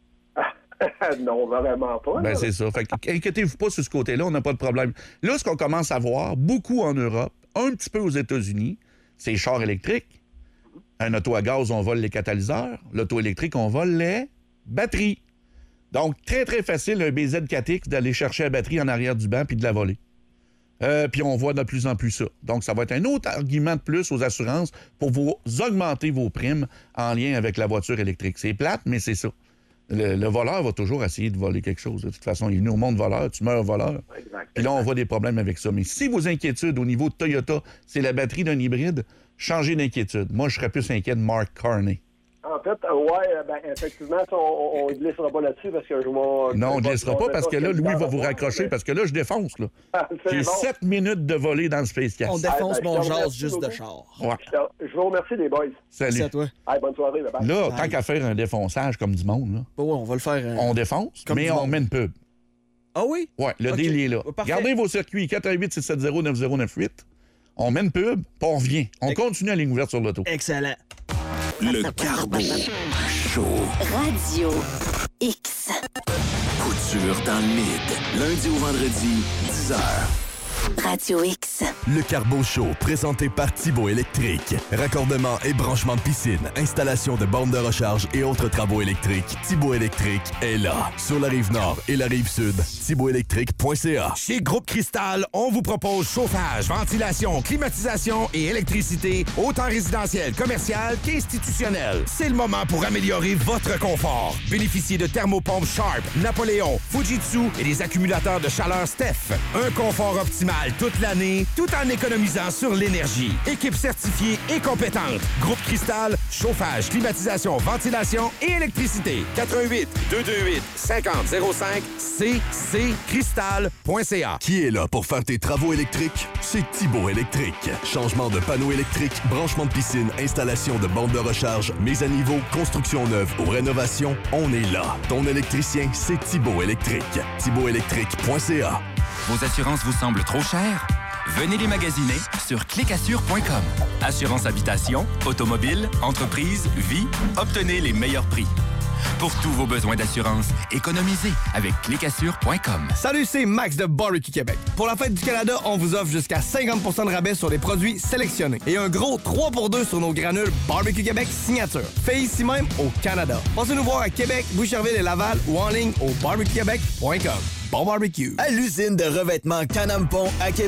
Non, vraiment pas. Ben, c'est ça. Fait que, inquiétez-vous pas sur ce côté-là, on n'a pas de problème. Là, ce qu'on commence à voir, beaucoup en Europe, un petit peu aux États-Unis, c'est les chars électriques. Un auto à gaz, on vole les catalyseurs. L'auto électrique, on vole les batteries. Donc, très, très facile, un B Z quatre X, d'aller chercher la batterie en arrière du banc puis de la voler. Euh, puis on voit de plus en plus ça. Donc, ça va être un autre argument de plus aux assurances pour vous augmenter vos primes en lien avec la voiture électrique. C'est plate, mais c'est ça. Le, le voleur va toujours essayer de voler quelque chose. De toute façon, il est venu au monde voleur, tu meurs voleur. Puis là, on voit des problèmes avec ça. Mais si vos inquiétudes au niveau de Toyota, c'est la batterie d'un hybride, changez d'inquiétude. Moi, je serais plus inquiet de Mark Carney. En fait, ouais, ben, effectivement, on ne glissera pas là-dessus parce que je vais... Non, on ne glissera pas parce que là, Louis va vous raccrocher parce que là, je défonce, là. J'ai bon. sept minutes de volée dans le Space Cast. On défonce Ah, ben, mon je te jazz remercie juste de beaucoup. char. Ouais. Je je vous remercie, les boys. Salut. Merci à toi. Hey, bonne soirée. Bye bye. Là, tant qu'à faire un défonçage comme du monde, là, Bah ouais, on va le faire. euh, on défonce, Comme mais du on monde. met une pub. Ah oui? Ouais, le Ok. deal est là. Parfait. Gardez vos circuits quatre un huit six sept zéro neuf zéro neuf huit. On met une pub, puis on revient. On continue à ligne ouverte sur l'auto. Excellent. Le Carbo Show. Radio X. Couture dans le mid. Lundi au vendredi, dix heures. Radio X. Le Carbo Show, présenté par Thibaut Électrique. Raccordement et branchement de piscine, installation de bornes de recharge et autres travaux électriques. Thibaut Électrique est là. Sur la rive nord et la rive sud, thibaut électrique point c a. Chez Groupe Cristal, on vous propose chauffage, ventilation, climatisation et électricité, autant résidentiel, commercial qu'institutionnel. C'est le moment pour améliorer votre confort. Bénéficiez de thermopompes Sharp, Napoléon, Fujitsu et des accumulateurs de chaleur Steph. Un confort optimal toute l'année, tout en économisant sur l'énergie. Équipe certifiée et compétente. Groupe Cristal, chauffage, climatisation, ventilation et électricité. quatre un huit deux deux huit cinq zéro zéro cinq c c cristal point c a. Qui est là pour faire tes travaux électriques? C'est Thibaut Électrique. Changement de panneaux électriques, branchement de piscine, installation de bornes de recharge, mise à niveau, construction neuve ou rénovation, on est là. Ton électricien, c'est Thibaut Électrique. thibaut électrique point c a. Vos assurances vous semblent trop chères? Venez les magasiner sur clic assure point com. Assurance habitation, automobile, entreprise, vie, obtenez les meilleurs prix. Pour tous vos besoins d'assurance, économisez avec clic assure point com. Salut, c'est Max de Barbecue Québec. Pour la fête du Canada, on vous offre jusqu'à cinquante pour cent de rabais sur les produits sélectionnés et un gros trois pour deux sur nos granules Barbecue Québec signature. Fait ici même au Canada. Pensez nous voir à Québec, Boucherville et Laval ou en ligne au barbecue québec point com. Bon barbecue. À l'usine de revêtement Canampon à Québec.